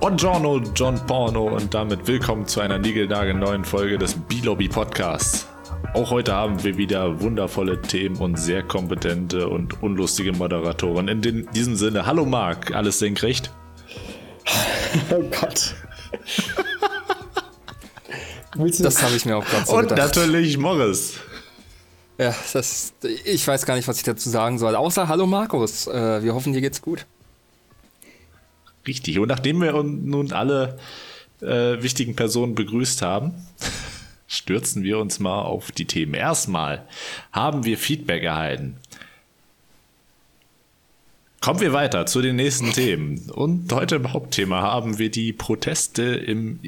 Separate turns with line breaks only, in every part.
Buongiorno, John Porno und damit willkommen zu einer niegelnagelneuen Folge des B-Lobby Podcasts. Auch heute haben wir wieder wundervolle Themen und sehr kompetente und unlustige Moderatoren. In diesem Sinne, hallo Marc, alles senkrecht?
Oh Gott.
Das habe ich mir auch gerade so
und
gedacht.
Und natürlich Morris.
Ja, ich weiß gar nicht, was ich dazu sagen soll. Außer hallo Markus, wir hoffen, dir geht's gut.
Richtig, und nachdem wir nun alle wichtigen Personen begrüßt haben, stürzen wir uns mal auf die Themen. Erstmal haben wir Feedback erhalten. Kommen wir weiter zu den nächsten Themen. Und heute im Hauptthema haben wir die Proteste im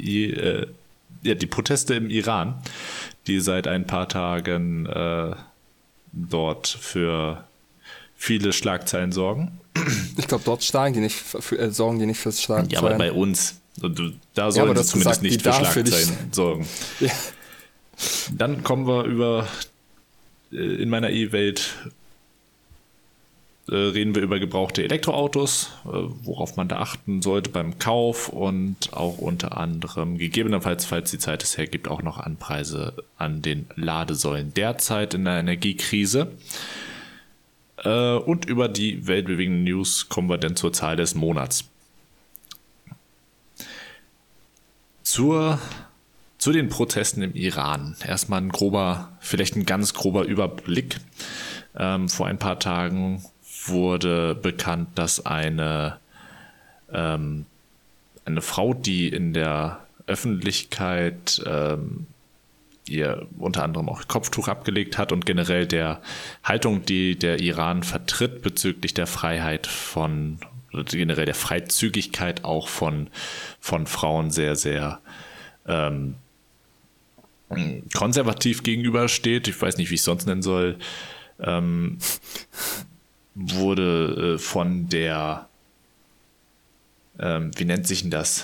Iran, die seit ein paar Tagen dort für viele Schlagzeilen sorgen.
Ich glaube, dort sorgen die nicht fürs Schlagzeilen.
Ja, aber bei uns. Da sollen sie zumindest nicht für Schlagzeilen sorgen.
Ja.
Dann kommen wir in meiner E-Welt reden wir über gebrauchte Elektroautos, worauf man da achten sollte beim Kauf und auch unter anderem gegebenenfalls, falls die Zeit es hergibt, auch noch Anpreise an den Ladesäulen derzeit in der Energiekrise. Und über die weltbewegenden News kommen wir dann zur Zahl des Monats. Zu den Protesten im Iran. Erstmal vielleicht ein ganz grober Überblick. Vor ein paar Tagen wurde bekannt, dass eine Frau, die in der Öffentlichkeit ihr unter anderem auch Kopftuch abgelegt hat und generell der Haltung, die der Iran vertritt bezüglich der Freiheit generell der Freizügigkeit auch von Frauen sehr, sehr konservativ gegenübersteht. Ich weiß nicht, wie ich es sonst nennen soll. Wurde von der wie nennt sich denn das?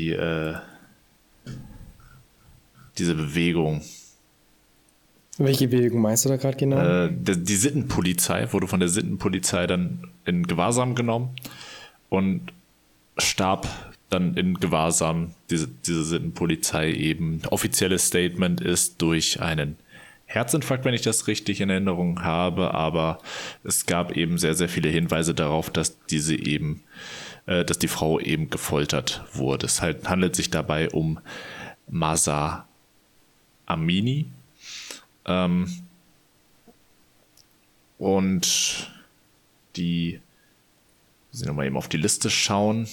Diese Bewegung.
Welche Bewegung meinst du da gerade genau?
Die Sittenpolizei wurde von der Sittenpolizei dann in Gewahrsam genommen und starb dann in Gewahrsam. Diese Sittenpolizei eben. Offizielles Statement ist durch einen Herzinfarkt, wenn ich das richtig in Erinnerung habe, aber es gab eben sehr, sehr viele Hinweise darauf, dass die Frau eben gefoltert wurde. Es handelt sich dabei um Mahsa Amini. Und wir sind nochmal eben auf die Liste schauen.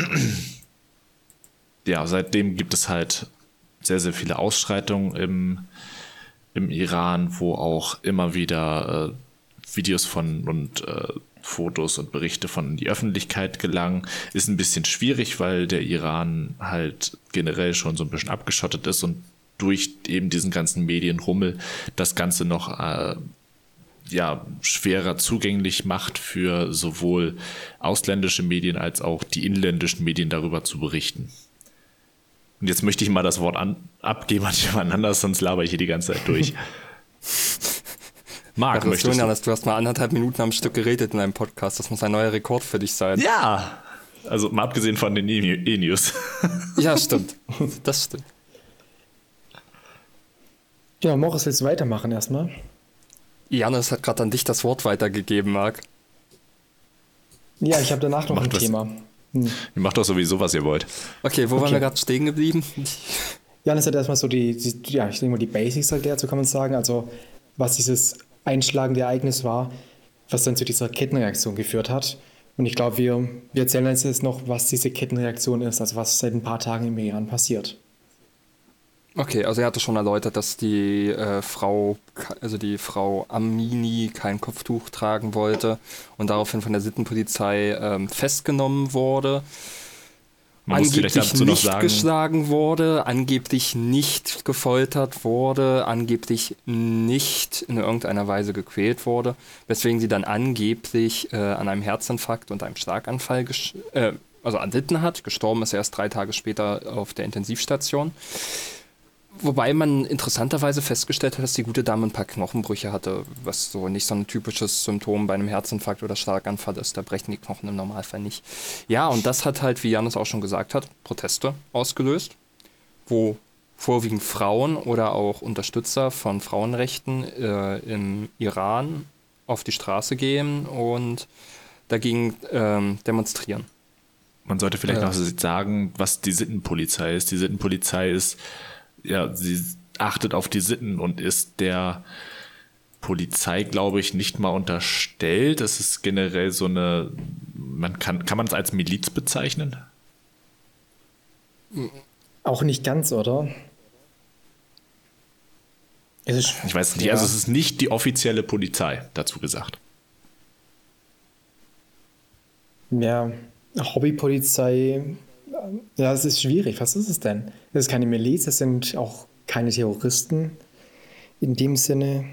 Ja, seitdem gibt es halt sehr, sehr viele Ausschreitungen im Iran, wo auch immer wieder Videos und Fotos und Berichte von die Öffentlichkeit gelangen. Ist ein bisschen schwierig, weil der Iran halt generell schon so ein bisschen abgeschottet ist und durch eben diesen ganzen Medienrummel das Ganze noch schwerer zugänglich macht für sowohl ausländische Medien als auch die inländischen Medien darüber zu berichten. Und jetzt möchte ich mal das Wort abgeben an jemand anders, sonst laber ich hier die ganze Zeit durch. Marc, möchtest du?
Du hast mal 1,5 Minuten am Stück geredet in einem Podcast. Das muss ein neuer Rekord für dich sein.
Ja, also mal abgesehen von den E-News.
Ja, stimmt. Das stimmt.
Ja, Morris, willst du weitermachen erstmal?
Janis hat gerade an dich das Wort weitergegeben, Marc.
Ja, ich habe danach noch ein Thema.
Ihr macht doch sowieso, was ihr wollt.
Okay, wo waren wir gerade stehen geblieben?
Janis hat erstmal so ich denke mal die Basics erklärt, so kann man sagen. Also, was dieses einschlagende Ereignis war, was dann zu dieser Kettenreaktion geführt hat. Und ich glaube, wir erzählen uns jetzt noch, was diese Kettenreaktion ist, also was seit ein paar Tagen im Iran passiert.
Okay, also er hatte schon erläutert, dass die Frau Amini kein Kopftuch tragen wollte und daraufhin von der Sittenpolizei festgenommen wurde.
Man muss vielleicht dazu noch sagen,
geschlagen wurde, angeblich nicht gefoltert wurde, angeblich nicht in irgendeiner Weise gequält wurde, weswegen sie dann angeblich an einem Herzinfarkt und einem Schlaganfall erlitten hat. Gestorben ist er erst 3 Tage später auf der Intensivstation. Wobei man interessanterweise festgestellt hat, dass die gute Dame ein paar Knochenbrüche hatte, was so nicht so ein typisches Symptom bei einem Herzinfarkt oder Schlaganfall ist. Da brechen die Knochen im Normalfall nicht. Ja, und das hat halt, wie Janis auch schon gesagt hat, Proteste ausgelöst, wo vorwiegend Frauen oder auch Unterstützer von Frauenrechten im Iran auf die Straße gehen und dagegen demonstrieren.
Man sollte vielleicht noch sagen, was die Sittenpolizei ist. Die Sittenpolizei ist, ja, sie achtet auf die Sitten und ist der Polizei, glaube ich, nicht mal unterstellt. Es ist generell so eine, kann man es als Miliz bezeichnen?
Auch nicht ganz, oder?
Ich weiß nicht, also es ist nicht die offizielle Polizei, dazu gesagt.
Ja, Hobbypolizei, ja, es ist schwierig. Was ist es denn? Das ist keine Miliz, das sind auch keine Terroristen in dem Sinne.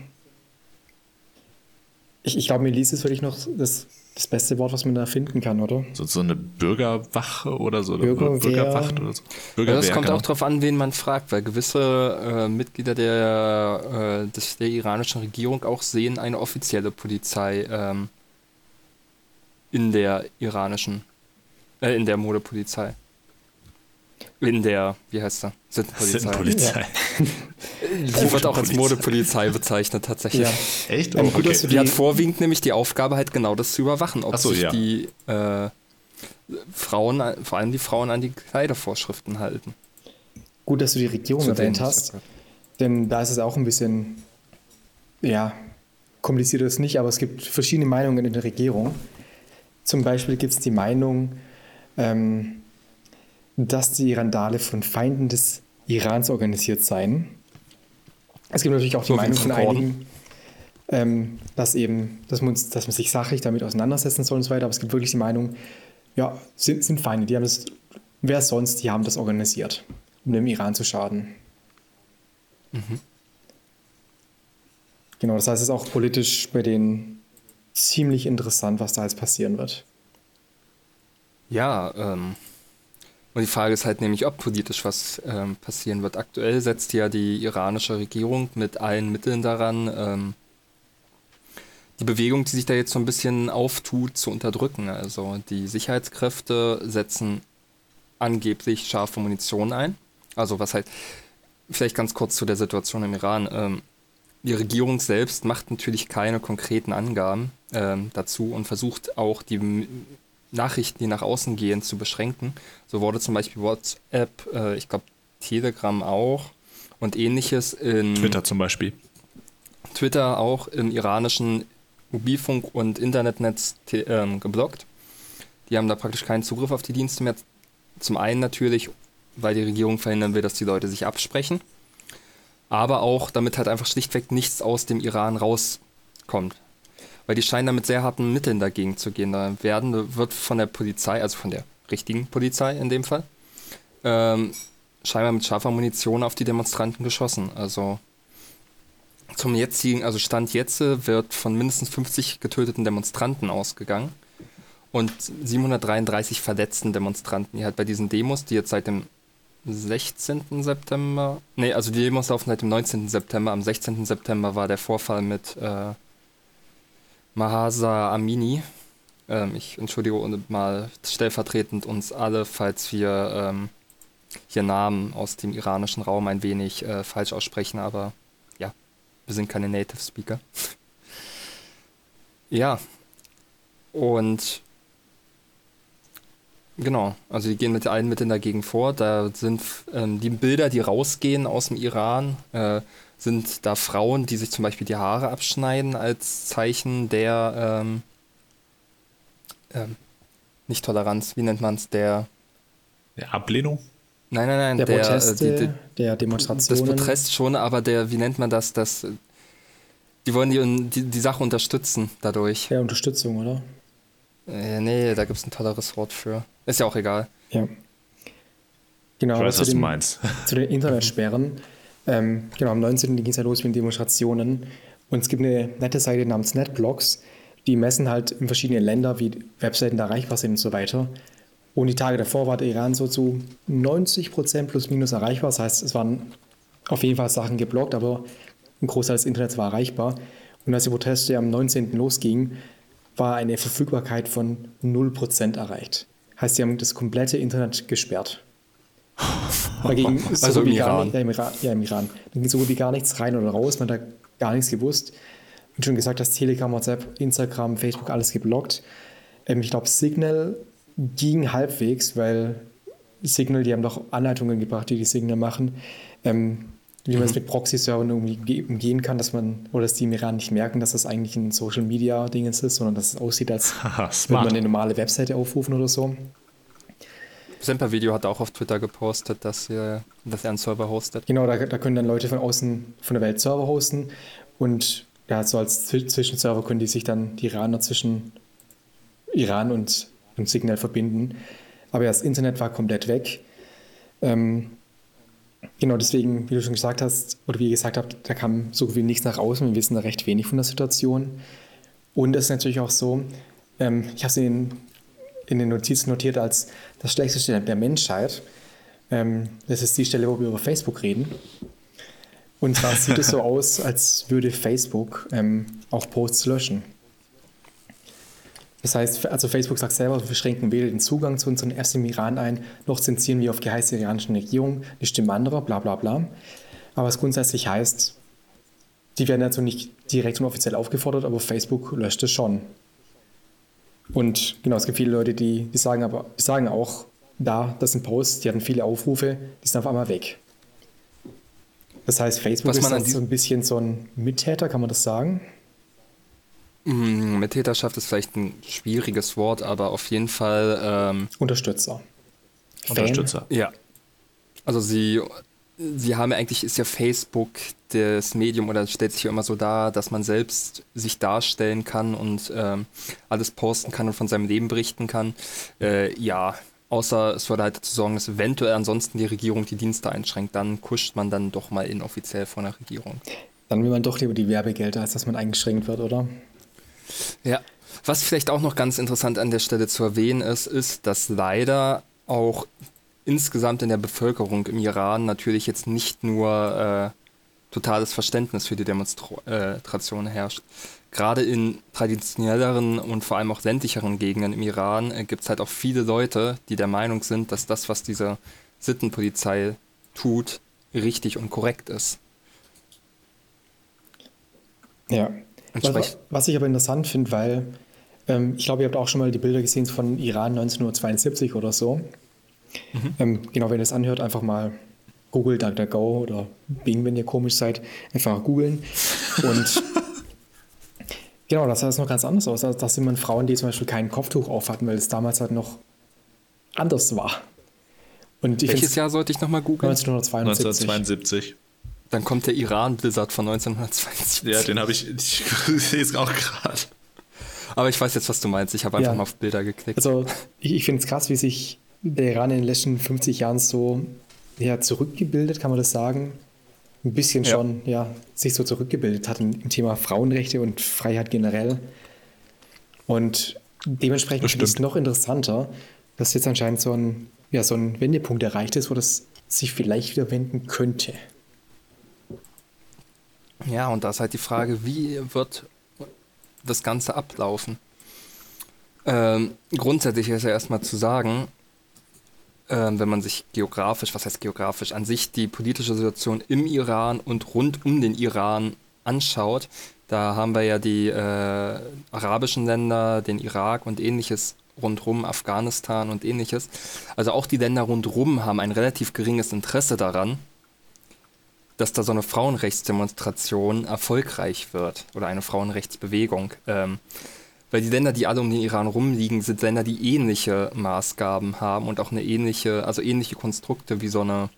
Ich glaube, Miliz ist wirklich noch das beste Wort, was man da finden kann, oder?
So eine Bürgerwache oder so?
Bürgerwehr.
Bürgerwacht oder so?
Ja, das kommt auch darauf an, wen man fragt, weil gewisse Mitglieder der iranischen Regierung auch sehen eine offizielle Polizei in der iranischen, in der Modepolizei. In der, wie heißt er?
Sittenpolizei.
Die wird auch als Modepolizei bezeichnet, tatsächlich.
Ja.
Echt?
Gut,
Okay.
dass du
Die hat vorwiegend nämlich die Aufgabe, halt genau das zu überwachen, ob
Ach so,
sich
ja.
die Frauen, vor allem die Frauen, an die Kleidervorschriften halten.
Gut, dass du die Regierung
Zu denen
erwähnt
ist
hast,
das gut.
denn da ist es auch ein bisschen, ja, kompliziert ist nicht, aber es gibt verschiedene Meinungen in der Regierung. Zum Beispiel gibt es die Meinung, dass die Randale von Feinden des Irans organisiert seien. Es gibt natürlich auch die
So wie
Meinung von
von
einigen, dass man sich sachlich damit auseinandersetzen soll und so weiter, aber es gibt wirklich die Meinung, ja, sind Feinde, die haben das, wer sonst, die haben das organisiert, um dem Iran zu schaden. Genau, das heißt, es ist auch politisch bei denen ziemlich interessant, was da jetzt passieren wird.
Ja, und die Frage ist halt nämlich, ob politisch was passieren wird. Aktuell setzt ja die iranische Regierung mit allen Mitteln daran, die Bewegung, die sich da jetzt so ein bisschen auftut, zu unterdrücken. Also die Sicherheitskräfte setzen angeblich scharfe Munition ein. Also was halt, vielleicht ganz kurz zu der Situation im Iran. Die Regierung selbst macht natürlich keine konkreten Angaben dazu und versucht auch die Nachrichten, die nach außen gehen, zu beschränken. So wurde zum Beispiel WhatsApp, ich glaube Telegram auch und ähnliches in
Twitter zum Beispiel.
Twitter auch im iranischen Mobilfunk- und Internetnetz geblockt. Die haben da praktisch keinen Zugriff auf die Dienste mehr. Zum einen natürlich, weil die Regierung verhindern will, dass die Leute sich absprechen, aber auch, damit halt einfach schlichtweg nichts aus dem Iran rauskommt. Weil die scheinen da mit sehr harten Mitteln dagegen zu gehen. Da wird von der Polizei, also von der richtigen Polizei in dem Fall, scheinbar mit scharfer Munition auf die Demonstranten geschossen. Also zum jetzigen, also Stand jetzt wird von mindestens 50 getöteten Demonstranten ausgegangen und 733 verletzten Demonstranten, die halt bei diesen Demos, die jetzt seit dem 16. September, also die Demos laufen seit dem 19. September, am 16. September war der Vorfall mit Mahsa Amini. Ich entschuldige mal stellvertretend uns alle, falls wir hier Namen aus dem iranischen Raum ein wenig falsch aussprechen, aber ja, wir sind keine Native Speaker. Ja, und genau, also die gehen mit allen Mitteln dagegen vor. Da sind die Bilder, die rausgehen aus dem Iran, sind da Frauen, die sich zum Beispiel die Haare abschneiden als Zeichen der nicht Toleranz, wie nennt man es, der
Ablehnung?
Nein,
Der Proteste, der
das
Demonstrationen.
Protest schon, aber wie nennt man das, die wollen die Sache unterstützen dadurch.
Der Unterstützung, oder?
Nee, da gibt es ein tolleres Wort für. Ist ja auch egal.
Ja. Genau,
Ich weiß,
zu
was du
den-
meinst.
Zu den Internetsperren. Genau, am 19. ging es ja los mit den Demonstrationen. Und es gibt eine nette Seite namens NetBlocks, die messen halt in verschiedenen Ländern, wie Webseiten da erreichbar sind und so weiter. Und die Tage davor war der Iran so zu 90% plus minus erreichbar. Das heißt, es waren auf jeden Fall Sachen geblockt, aber ein Großteil des Internets war erreichbar. Und als die Proteste am 19. losgingen, war eine Verfügbarkeit von 0% erreicht. Heißt, sie haben das komplette Internet gesperrt. Da ging so
Also
gut
im
wie gar
Iran.
nicht, ja, im Iran. Da ging so gut wie gar nichts rein oder raus, man hat da gar nichts gewusst. Wie schon gesagt, das Telegram, WhatsApp, Instagram, Facebook, alles geblockt. Ich glaube, Signal ging halbwegs, weil Signal, die haben doch Anleitungen gebracht, die Signal machen, wie man es mit Proxy-Servern irgendwie umgehen kann, dass man, oder dass die im Iran nicht merken, dass das eigentlich ein Social-Media-Dingens ist, sondern dass es aussieht, als
Haha,
würde
smart.
man eine normale Webseite aufrufen oder so.
Semper-Video hat auch auf Twitter gepostet, dass er einen Server hostet.
Genau, da können dann Leute von außen, von der Welt Server hosten und ja, so als Zwischenserver können die sich dann die Iraner zwischen Iran und Signal verbinden. Aber ja, das Internet war komplett weg. Genau, deswegen, wie du schon gesagt hast, oder wie ihr gesagt habt, da kam so gut wie nichts nach außen. Wir wissen da recht wenig von der Situation. Und es ist natürlich auch so, ich habe es in den Notizen notiert als das schlechteste der Menschheit. Das ist die Stelle, wo wir über Facebook reden. Und zwar sieht es so aus, als würde Facebook auch Posts löschen. Das heißt, also Facebook sagt selber, wir schränken weder den Zugang zu unseren Apps im Iran ein, noch zensieren wir auf Geheiß der iranischen Regierung die Stimme anderer, bla bla bla. Aber was grundsätzlich heißt, die werden dazu nicht direkt und offiziell aufgefordert, aber Facebook löscht es schon. Und genau, es gibt viele Leute, die sagen auch, das sind Posts, die hatten viele Aufrufe, die sind auf einmal weg. Das heißt, Facebook ist dann so ein bisschen so ein Mittäter, kann man das sagen?
Mittäterschaft ist vielleicht ein schwieriges Wort, aber auf jeden Fall
Unterstützer.
Unterstützer.
Ja. Also sie haben eigentlich, ist ja Facebook das Medium, oder es stellt sich ja immer so dar, dass man selbst sich darstellen kann und alles posten kann und von seinem Leben berichten kann. Ja, außer es würde halt dazu sorgen, dass eventuell ansonsten die Regierung die Dienste einschränkt, dann kuscht man dann doch mal inoffiziell von der Regierung.
Dann will man doch lieber die Werbegelder, als dass man eingeschränkt wird, oder?
Ja, was vielleicht auch noch ganz interessant an der Stelle zu erwähnen ist, dass leider auch insgesamt in der Bevölkerung im Iran natürlich jetzt nicht nur totales Verständnis für die Demonstration herrscht. Gerade in traditionelleren und vor allem auch ländlicheren Gegenden im Iran gibt es halt auch viele Leute, die der Meinung sind, dass das, was diese Sittenpolizei tut, richtig und korrekt ist.
Ja. Was ich aber interessant finde, weil ich glaube, ihr habt auch schon mal die Bilder gesehen von Iran 1972 oder so. Genau, wenn ihr es anhört, einfach mal Google, DuckDuckGo oder Bing, wenn ihr komisch seid, einfach googeln. Und genau, das sah noch ganz anders aus. Also, das sind man Frauen, die zum Beispiel kein Kopftuch auf hatten, weil es damals halt noch anders war. Und
welches Jahr sollte ich nochmal googeln?
1972.
Dann kommt der Iran-Blizzard von 1972.
Ja, den habe ich sehe es auch gerade.
Aber ich weiß jetzt, was du meinst. Ich habe einfach mal auf Bilder geklickt.
Also ich finde es krass, wie sich der Iran in den letzten 50 Jahren so zurückgebildet, kann man das sagen? Ein bisschen schon, sich so zurückgebildet hat im Thema Frauenrechte und Freiheit generell. Und dementsprechend ist es noch interessanter, dass jetzt anscheinend so ein Wendepunkt erreicht ist, wo das sich vielleicht wieder wenden könnte.
Ja, und da ist halt die Frage, wie wird das Ganze ablaufen? Grundsätzlich ist ja erstmal zu sagen, wenn man sich an sich die politische Situation im Iran und rund um den Iran anschaut, da haben wir ja die arabischen Länder, den Irak und ähnliches rundherum, Afghanistan und ähnliches. Also auch die Länder rundherum haben ein relativ geringes Interesse daran, dass da so eine Frauenrechtsdemonstration erfolgreich wird oder eine Frauenrechtsbewegung. Weil die Länder, die alle um den Iran rumliegen, sind Länder, die ähnliche Maßgaben haben und auch ähnliche Konstrukte wie so eine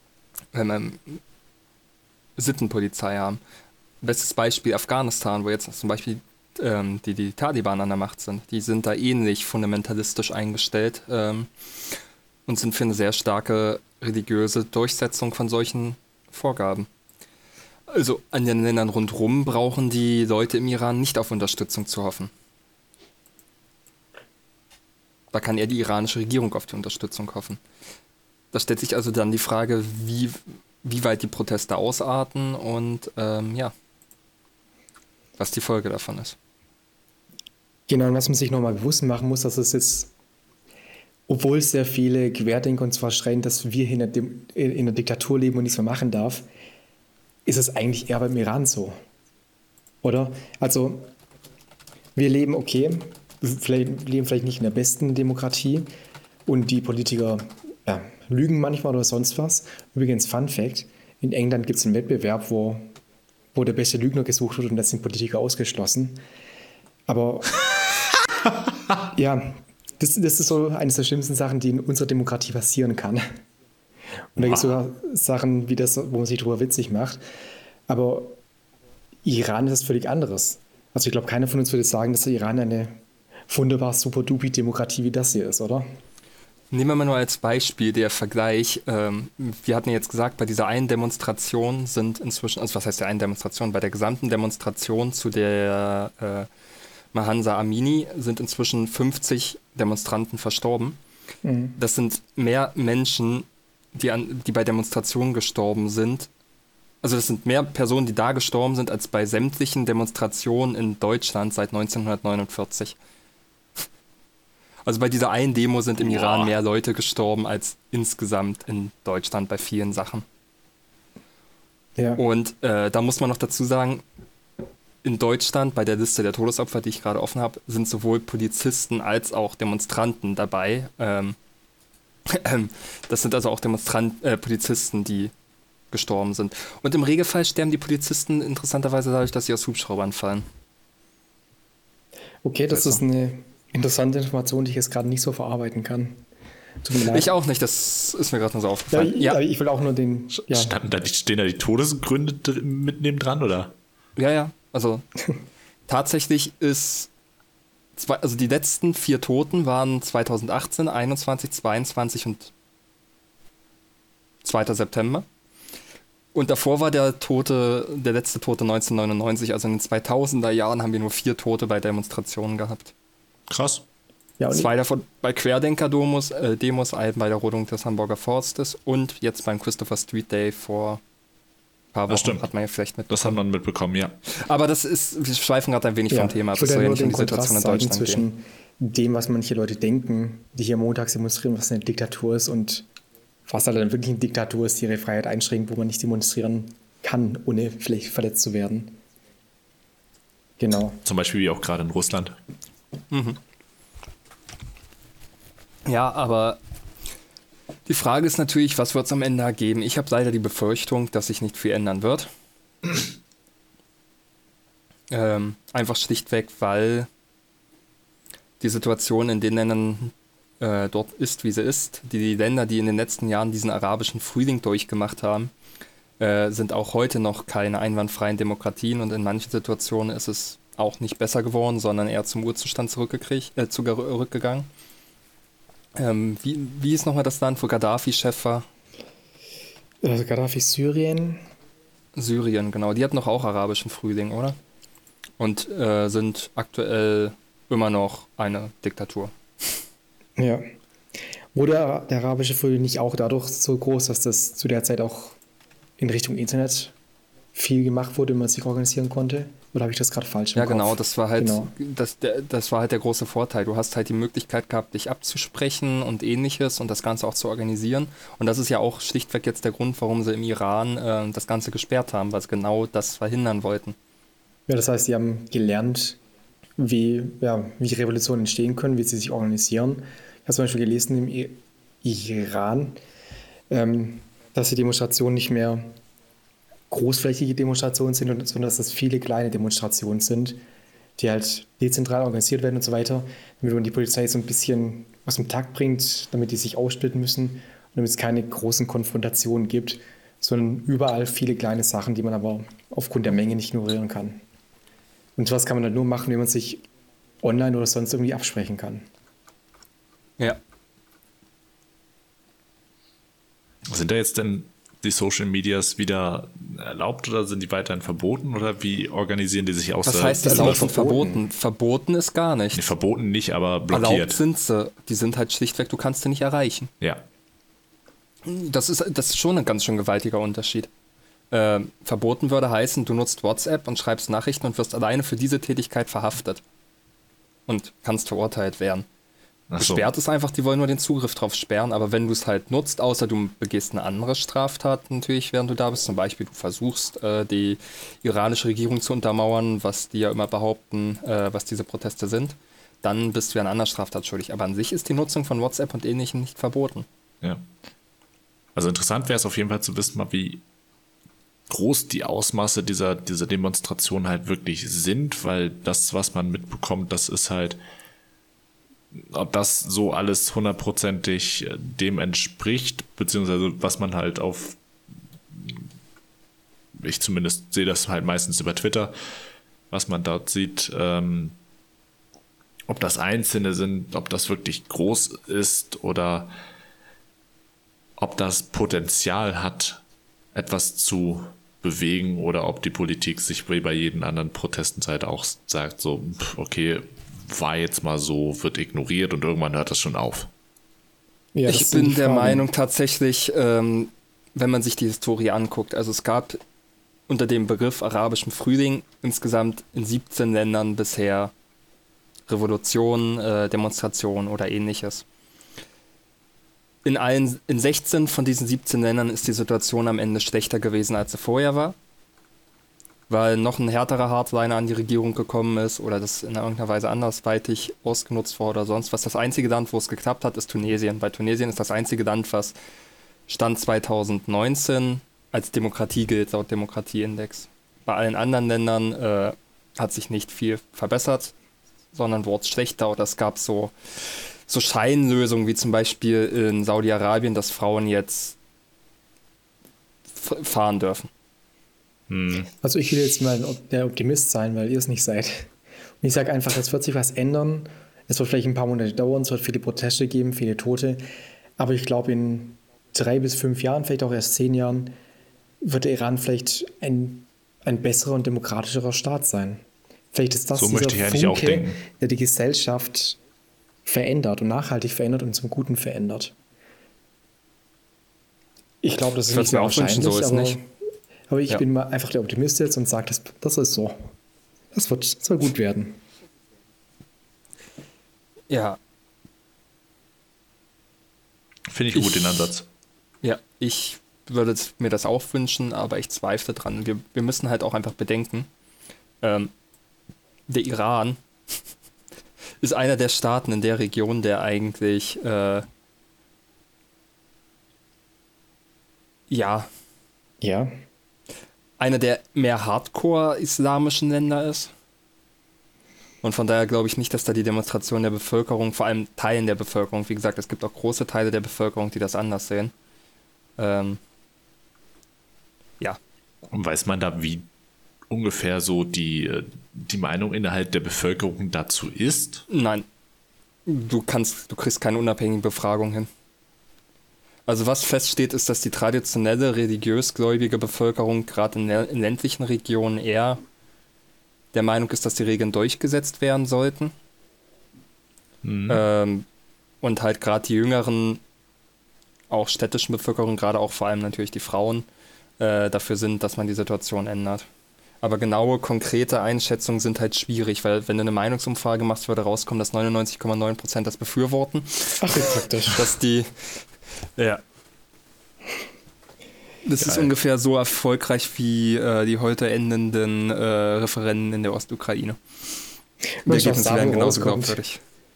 Sittenpolizei haben. Bestes Beispiel Afghanistan, wo jetzt zum Beispiel die Taliban an der Macht sind. Die sind da ähnlich fundamentalistisch eingestellt und sind für eine sehr starke religiöse Durchsetzung von solchen Vorgaben. Also an den Ländern rundherum brauchen die Leute im Iran nicht auf Unterstützung zu hoffen. Da kann eher die iranische Regierung auf die Unterstützung hoffen. Da stellt sich also dann die Frage, wie wie weit die Proteste ausarten und was die Folge davon ist.
Genau, und was man sich nochmal bewusst machen muss, dass es jetzt, obwohl sehr viele Querdenker und zwar schreien, dass wir hier in der Diktatur leben und nichts mehr machen darf, ist es eigentlich eher beim Iran so. Oder? Also, wir leben, okay, leben vielleicht nicht in der besten Demokratie und die Politiker lügen manchmal oder sonst was. Übrigens, Fun Fact, in England gibt es einen Wettbewerb, wo der beste Lügner gesucht wird und da sind Politiker ausgeschlossen. Aber ja, das ist so eines der schlimmsten Sachen, die in unserer Demokratie passieren kann. Und da gibt es sogar Sachen wie das, wo man sich darüber witzig macht. Aber Iran ist das völlig anderes. Also ich glaube, keiner von uns würde sagen, dass der Iran eine wunderbar super dupi Demokratie wie das hier ist, oder?
Nehmen wir mal nur als Beispiel der Vergleich. Wir hatten ja jetzt gesagt, bei dieser einen Demonstration sind inzwischen, also was heißt der einen Demonstration? Bei der gesamten Demonstration zu der Mahsa Amini sind inzwischen 50 Demonstranten verstorben. Mhm. Das sind mehr Menschen, die bei Demonstrationen gestorben sind. Also das sind mehr Personen, die da gestorben sind, als bei sämtlichen Demonstrationen in Deutschland seit 1949. Also bei dieser einen Demo sind im Iran mehr Leute gestorben als insgesamt in Deutschland bei vielen Sachen. Ja. Und da muss man noch dazu sagen, in Deutschland bei der Liste der Todesopfer, die ich gerade offen habe, sind sowohl Polizisten als auch Demonstranten dabei. Das sind also auch Polizisten, die gestorben sind. Und im Regelfall sterben die Polizisten interessanterweise dadurch, dass sie aus Hubschraubern fallen.
Okay, das ist eine interessante Information, die ich jetzt gerade nicht so verarbeiten kann.
Tut mir leid. Ich auch nicht, das ist mir gerade nur so aufgefallen.
Ja, ich will auch nur den... Ja.
Stehen da die Todesgründe mit neben dran, oder?
Ja, also tatsächlich ist... Also die letzten 4 Toten waren 2018, 21, 22 und 2. September. Und davor war der letzte Tote 1999, also in den 2000er Jahren haben wir nur 4 Tote bei Demonstrationen gehabt.
Krass.
Ja, 2 davon bei Querdenker-Demos, einen bei der Rodung des Hamburger Forstes und jetzt beim Christopher Street Day vor ein paar Wochen hat man ja vielleicht mitbekommen.
Das hat man mitbekommen, ja.
Aber wir schweifen gerade ein wenig vom Thema.
Ich würde ja nur den Kontrast zeigen zwischen dem, was manche Leute denken, die hier montags demonstrieren, was eine Diktatur ist und was halt dann wirklich eine Diktatur ist, die ihre Freiheit einschränkt, wo man nicht demonstrieren kann, ohne vielleicht verletzt zu werden. Genau.
Zum Beispiel wie auch gerade in Russland.
Mhm. Ja, aber die Frage ist natürlich, was wird es am Ende ergeben? Ich habe leider die Befürchtung, dass sich nicht viel ändern wird. Einfach schlichtweg, weil die Situation in den Ländern dort ist, wie sie ist. Die Länder, die in den letzten Jahren diesen arabischen Frühling durchgemacht haben, sind auch heute noch keine einwandfreien Demokratien und in manchen Situationen ist es auch nicht besser geworden, sondern eher zum Urzustand zurückgegangen. Wie ist nochmal das Land, wo Gaddafi Chef war?
Gaddafi Syrien.
Syrien, genau. Die hatten doch auch arabischen Frühling, oder? Und sind aktuell immer noch eine Diktatur.
Ja. Wurde der arabische Frühling nicht auch dadurch so groß, dass das zu der Zeit auch in Richtung Internet viel gemacht wurde, man sich organisieren konnte? Oder habe ich das gerade falsch im Kopf?
Genau, das war halt, das war halt der große Vorteil. Du hast halt die Möglichkeit gehabt, dich abzusprechen und ähnliches und das Ganze auch zu organisieren. Und das ist ja auch schlichtweg jetzt der Grund, warum sie im Iran das Ganze gesperrt haben, weil sie genau das verhindern wollten.
Ja, das heißt, sie haben gelernt, wie Revolutionen entstehen können, wie sie sich organisieren. Ich habe zum Beispiel gelesen im Iran, dass die Demonstrationen nicht mehr großflächige Demonstrationen sind, sondern dass das viele kleine Demonstrationen sind, die halt dezentral organisiert werden und so weiter, damit man die Polizei so ein bisschen aus dem Takt bringt, damit die sich aufsplitten müssen und damit es keine großen Konfrontationen gibt, sondern überall viele kleine Sachen, die man aber aufgrund der Menge nicht ignorieren kann. Und sowas kann man dann nur machen, wenn man sich online oder sonst irgendwie absprechen kann.
Ja.
Sind da jetzt denn die Social Medias wieder erlaubt oder sind die weiterhin verboten oder wie organisieren die sich aus?
Was heißt erlaubt und verboten? Verboten ist gar nicht.
Nee, verboten nicht, aber blockiert.
Erlaubt sind sie. Die sind halt schlichtweg, du kannst sie nicht erreichen.
Ja.
Das ist schon ein ganz schön gewaltiger Unterschied. Verboten würde heißen, du nutzt WhatsApp und schreibst Nachrichten und wirst alleine für diese Tätigkeit verhaftet. Und kannst verurteilt werden.
Ach so.
Gesperrt ist einfach, die wollen nur den Zugriff drauf sperren, aber wenn du es halt nutzt, außer du begehst eine andere Straftat natürlich, während du da bist, zum Beispiel du versuchst, die iranische Regierung zu untermauern, was die ja immer behaupten, was diese Proteste sind, dann bist du ja an einer Straftat schuldig. Aber an sich ist die Nutzung von WhatsApp und Ähnlichem nicht verboten.
Ja. Also interessant wäre es auf jeden Fall zu wissen, mal wie groß die Ausmaße dieser Demonstration halt wirklich sind, weil das, was man mitbekommt, das ist halt, ob das so alles hundertprozentig dem entspricht, beziehungsweise was man halt ich zumindest sehe das halt meistens über Twitter, was man dort sieht, ob das Einzelne sind, ob das wirklich groß ist oder ob das Potenzial hat, etwas zu bewegen oder ob die Politik sich wie bei jedem anderen Protesten halt auch sagt, so, okay, war jetzt mal so, wird ignoriert und irgendwann hört das schon auf.
Ja,
ich bin der Meinung tatsächlich, wenn man sich die Historie anguckt, also es gab unter dem Begriff arabischen Frühling insgesamt in 17 Ländern bisher Revolutionen, Demonstrationen oder ähnliches. In 16 von diesen 17 Ländern ist die Situation am Ende schlechter gewesen, als sie vorher war, weil noch ein härterer Hardliner an die Regierung gekommen ist oder das in irgendeiner Weise andersweitig ausgenutzt wurde oder sonst was. Das einzige Land, wo es geklappt hat, ist Tunesien, weil Tunesien ist das einzige Land, was Stand 2019 als Demokratie gilt, laut Demokratieindex. Bei allen anderen Ländern hat sich nicht viel verbessert, sondern wurde es schlechter oder es gab so Scheinlösungen, wie zum Beispiel in Saudi-Arabien, dass Frauen jetzt fahren dürfen.
Also ich will jetzt mal der Optimist sein, weil ihr es nicht seid. Und ich sage einfach, es wird sich was ändern. Es wird vielleicht ein paar Monate dauern, es wird viele Proteste geben, viele Tote. Aber ich glaube, in 3 bis 5 Jahren, vielleicht auch erst 10 Jahren, wird der Iran vielleicht ein besserer und demokratischerer Staat sein. Vielleicht ist das
so möchte ich eigentlich auch denken,
der die Gesellschaft verändert und nachhaltig verändert und zum Guten verändert. Ich glaube, das ist nicht sehr wahrscheinlich,
so ist nicht.
Aber ich bin mal einfach der Optimist jetzt und sage, das ist so. Das soll gut werden.
Ja. Finde ich gut, den Ansatz.
Ja, ich würde mir das auch wünschen, aber ich zweifle dran. Wir müssen halt auch einfach bedenken, der Iran ist einer der Staaten in der Region, der eigentlich einer der mehr Hardcore-islamischen Länder ist. Und von daher glaube ich nicht, dass da die Demonstration der Bevölkerung, vor allem Teilen der Bevölkerung, wie gesagt, es gibt auch große Teile der Bevölkerung, die das anders sehen. Ja.
Und weiß man da, wie ungefähr so die Meinung innerhalb der Bevölkerung dazu ist?
Nein. Du kriegst keine unabhängige Befragung hin. Also was feststeht, ist, dass die traditionelle religiös-gläubige Bevölkerung gerade in ländlichen Regionen eher der Meinung ist, dass die Regeln durchgesetzt werden sollten. Und halt gerade die jüngeren, auch städtischen Bevölkerung, gerade auch vor allem natürlich die Frauen, dafür sind, dass man die Situation ändert. Aber genaue, konkrete Einschätzungen sind halt schwierig, weil wenn du eine Meinungsumfrage machst, würde rauskommen, dass 99,9% das befürworten.
Ach, wie praktisch.
Dass die, ja. Das ist ungefähr so erfolgreich wie die heute endenden Referenden in der Ostukraine. Die Ergebnisse werden genauso glaubwürdig.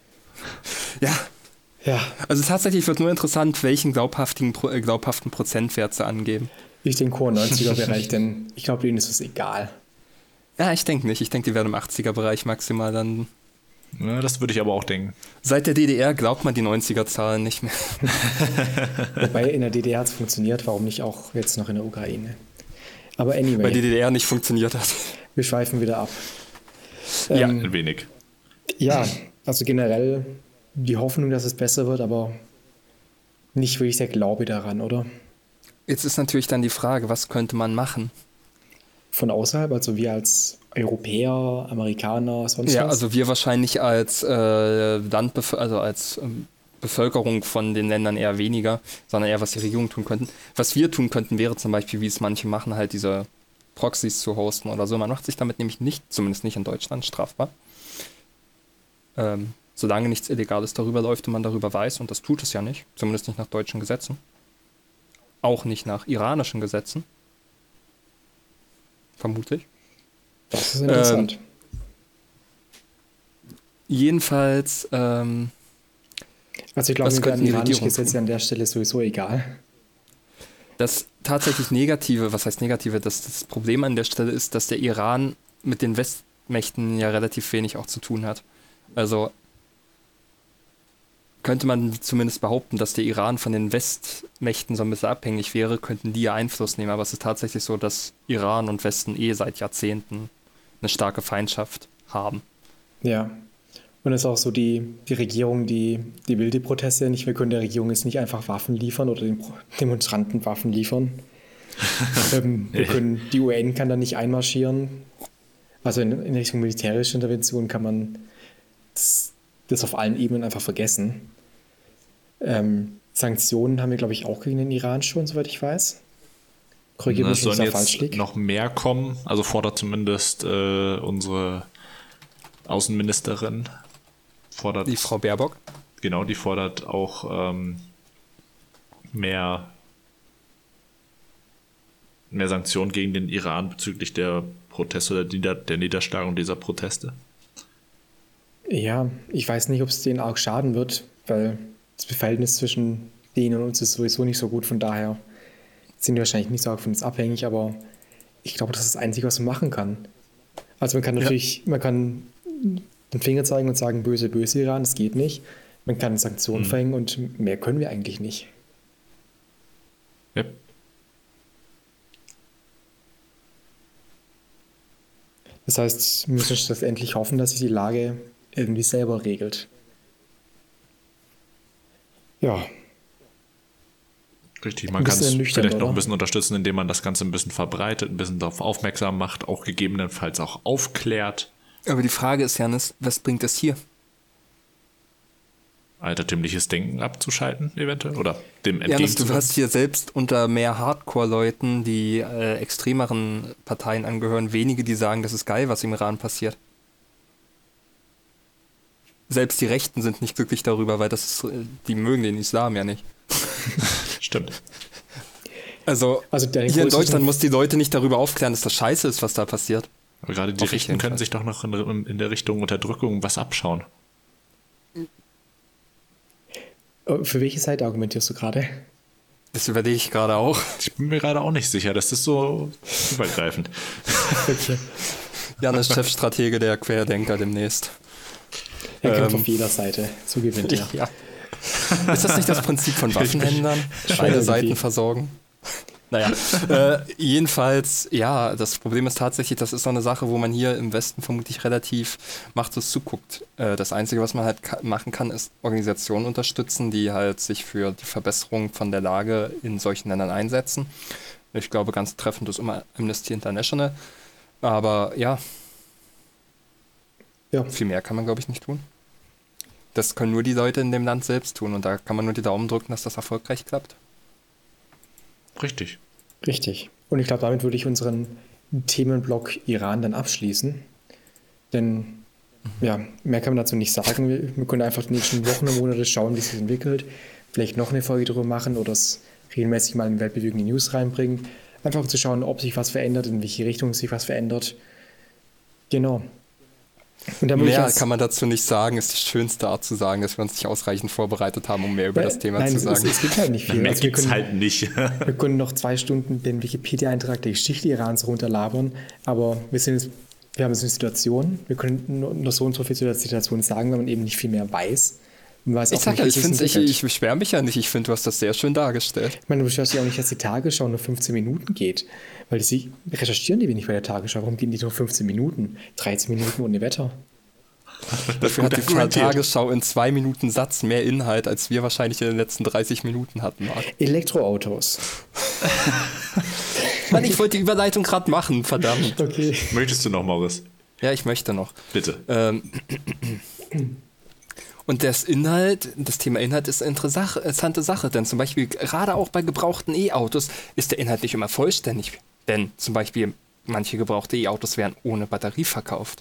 Ja. Also tatsächlich wird nur interessant, welchen glaubhaften Prozentwert sie angeben.
Ich denke 90er-Bereich, denn ich glaube, denen ist es egal.
Ja, ich denke nicht. Ich denke, die werden im 80er-Bereich maximal dann.
Ja, das würde ich aber auch denken.
Seit der DDR glaubt man die 90er-Zahlen nicht mehr.
Wobei in der DDR hat es funktioniert, warum nicht auch jetzt noch in der Ukraine? Aber anyway.
Weil die DDR nicht funktioniert hat.
Wir schweifen wieder ab.
Ja, ein wenig.
Ja, also generell die Hoffnung, dass es besser wird, aber nicht wirklich der Glaube daran, oder?
Jetzt ist natürlich dann die Frage, was könnte man machen?
Von außerhalb, also wir als Europäer, Amerikaner, sonst was?
Ja, also wir wahrscheinlich als Bevölkerung von den Ländern eher weniger, sondern eher, was die Regierungen tun könnten. Was wir tun könnten, wäre zum Beispiel, wie es manche machen, halt diese Proxys zu hosten oder so. Man macht sich damit nämlich nicht, zumindest nicht in Deutschland, strafbar. Solange nichts Illegales darüber läuft und man darüber weiß, und das tut es ja nicht, zumindest nicht nach deutschen Gesetzen, auch nicht nach iranischen Gesetzen, vermutlich.
Das ist interessant.
Jedenfalls,
Also ich glaube,
was
mir wären
könnten die
iranische
Regierungen
Gesetze
tun?
an der Stelle sowieso egal.
Das tatsächlich Negative, was heißt Negative, das Problem an der Stelle ist, dass der Iran mit den Westmächten ja relativ wenig auch zu tun hat. Also könnte man zumindest behaupten, dass der Iran von den Westmächten so ein bisschen abhängig wäre, könnten die ja Einfluss nehmen. Aber es ist tatsächlich so, dass Iran und Westen seit Jahrzehnten eine starke Feindschaft haben.
Ja. Und es ist auch so, die Regierung, die will die Proteste nicht. Wir können der Regierung jetzt nicht einfach Waffen liefern oder den Demonstranten Waffen liefern. Die UN kann da nicht einmarschieren. Also in Richtung militärische Intervention kann man das auf allen Ebenen einfach vergessen. Sanktionen haben wir, glaube ich, auch gegen den Iran schon, soweit ich weiß. Korrigiere mich, wenn ich da falsch liege.
Noch mehr kommen, also fordert zumindest unsere Außenministerin.
Die Frau Baerbock?
Genau, die fordert auch mehr Sanktionen gegen den Iran bezüglich der Proteste oder der Niederschlagung dieser Proteste.
Ja, ich weiß nicht, ob es denen auch schaden wird, weil das Verhältnis zwischen denen und uns ist sowieso nicht so gut. Von daher sind wir wahrscheinlich nicht so arg von uns abhängig, aber ich glaube, das ist das Einzige, was man machen kann. Also man kann natürlich, man kann den Finger zeigen und sagen, böse, böse Iran, das geht nicht. Man kann Sanktionen verhängen und mehr können wir eigentlich nicht.
Yep.
Das heißt, wir müssen schlussendlich hoffen, dass sich die Lage irgendwie selber regelt. Ja.
Richtig, man kann es
ernüchternd,
vielleicht noch
oder?
ein bisschen unterstützen, indem man das Ganze ein bisschen verbreitet, ein bisschen darauf aufmerksam macht, auch gegebenenfalls auch aufklärt.
Aber die Frage ist, Janis, was bringt das hier?
Altertümliches Denken abzuschalten, eventuell, oder dem
Janis, du
entgegenzuwirken.
hast hier selbst unter mehr Hardcore-Leuten, die extremeren Parteien angehören, wenige, die sagen, das ist geil, was im Iran passiert. Selbst die Rechten sind nicht glücklich darüber, weil die mögen den Islam ja nicht.
Stimmt.
Also
der
hier in
größte-
Deutschland muss die Leute nicht darüber aufklären, dass das scheiße ist, was da passiert.
Aber gerade die
Hoffe ich
Rechten können
jedenfalls.
sich doch noch in der Richtung Unterdrückung was abschauen.
Für welche Seite argumentierst du gerade?
Das überlege ich gerade auch.
Ich bin mir gerade auch nicht sicher, das ist so übergreifend.
Okay.
Janis, Chefstratege der Querdenker demnächst.
Er kämpft auf jeder Seite. So gewinnt er.
Ja. Ist das nicht das Prinzip von Waffenhändlern? Beide
irgendwie.
Seiten versorgen? Naja, jedenfalls, ja, das Problem ist tatsächlich, das ist so eine Sache, wo man hier im Westen vermutlich relativ machtlos zuguckt. Das Einzige, was man halt machen kann, ist Organisationen unterstützen, die halt sich für die Verbesserung von der Lage in solchen Ländern einsetzen. Ich glaube, ganz treffend ist immer Amnesty International. Aber ja, viel mehr kann man, glaube ich, nicht tun. Das können nur die Leute in dem Land selbst tun und da kann man nur die Daumen drücken, dass das erfolgreich klappt.
Richtig.
Richtig. Und ich glaube, damit würde ich unseren Themenblock Iran dann abschließen. Denn, ja, mehr kann man dazu nicht sagen. Wir können einfach die nächsten Wochen und Monate schauen, wie es sich entwickelt. Vielleicht noch eine Folge darüber machen oder es regelmäßig mal in weltbewegende News reinbringen. Einfach um zu schauen, ob sich was verändert, in welche Richtung sich was verändert. Genau. Und dann
Mehr kann man dazu nicht sagen, ist die schönste Art zu sagen, dass wir uns nicht ausreichend vorbereitet haben, um mehr über das Thema zu sagen.
Es gibt halt nicht viel.
Mehr
Also wir
gibt's
können-
halt nicht.
Wir können noch 2 Stunden den Wikipedia-Eintrag der Geschichte Irans runterlabern, aber wir haben jetzt eine Situation, wir können nur so und so viel zu der Situation sagen, weil man eben nicht viel mehr weiß. Man weiß
Ich
auch
sag
nicht,
ja,
wie
ich
sich's
finde,
entwickelt.
ich beschwere mich ja nicht. Ich finde, du hast das sehr schön dargestellt.
Ich meine, du beschwerst dich auch nicht, dass die Tagesschau nur 15 Minuten geht, weil recherchieren die wenig bei der Tagesschau. Warum gehen die nur 15 Minuten? 13 Minuten ohne Wetter.
Dafür hat die
argumentiert.
Tagesschau in 2 Minuten Satz mehr Inhalt, als wir wahrscheinlich in den letzten 30 Minuten hatten. Marc.
Elektroautos.
Mann, ich wollte die Überleitung gerade machen, verdammt.
Okay.
Möchtest du noch, Morris?
Ja, ich möchte noch.
Bitte.
Und das Thema Inhalt ist eine interessante Sache, denn zum Beispiel gerade auch bei gebrauchten E-Autos ist der Inhalt nicht immer vollständig. Denn zum Beispiel manche gebrauchte E-Autos werden ohne Batterie verkauft.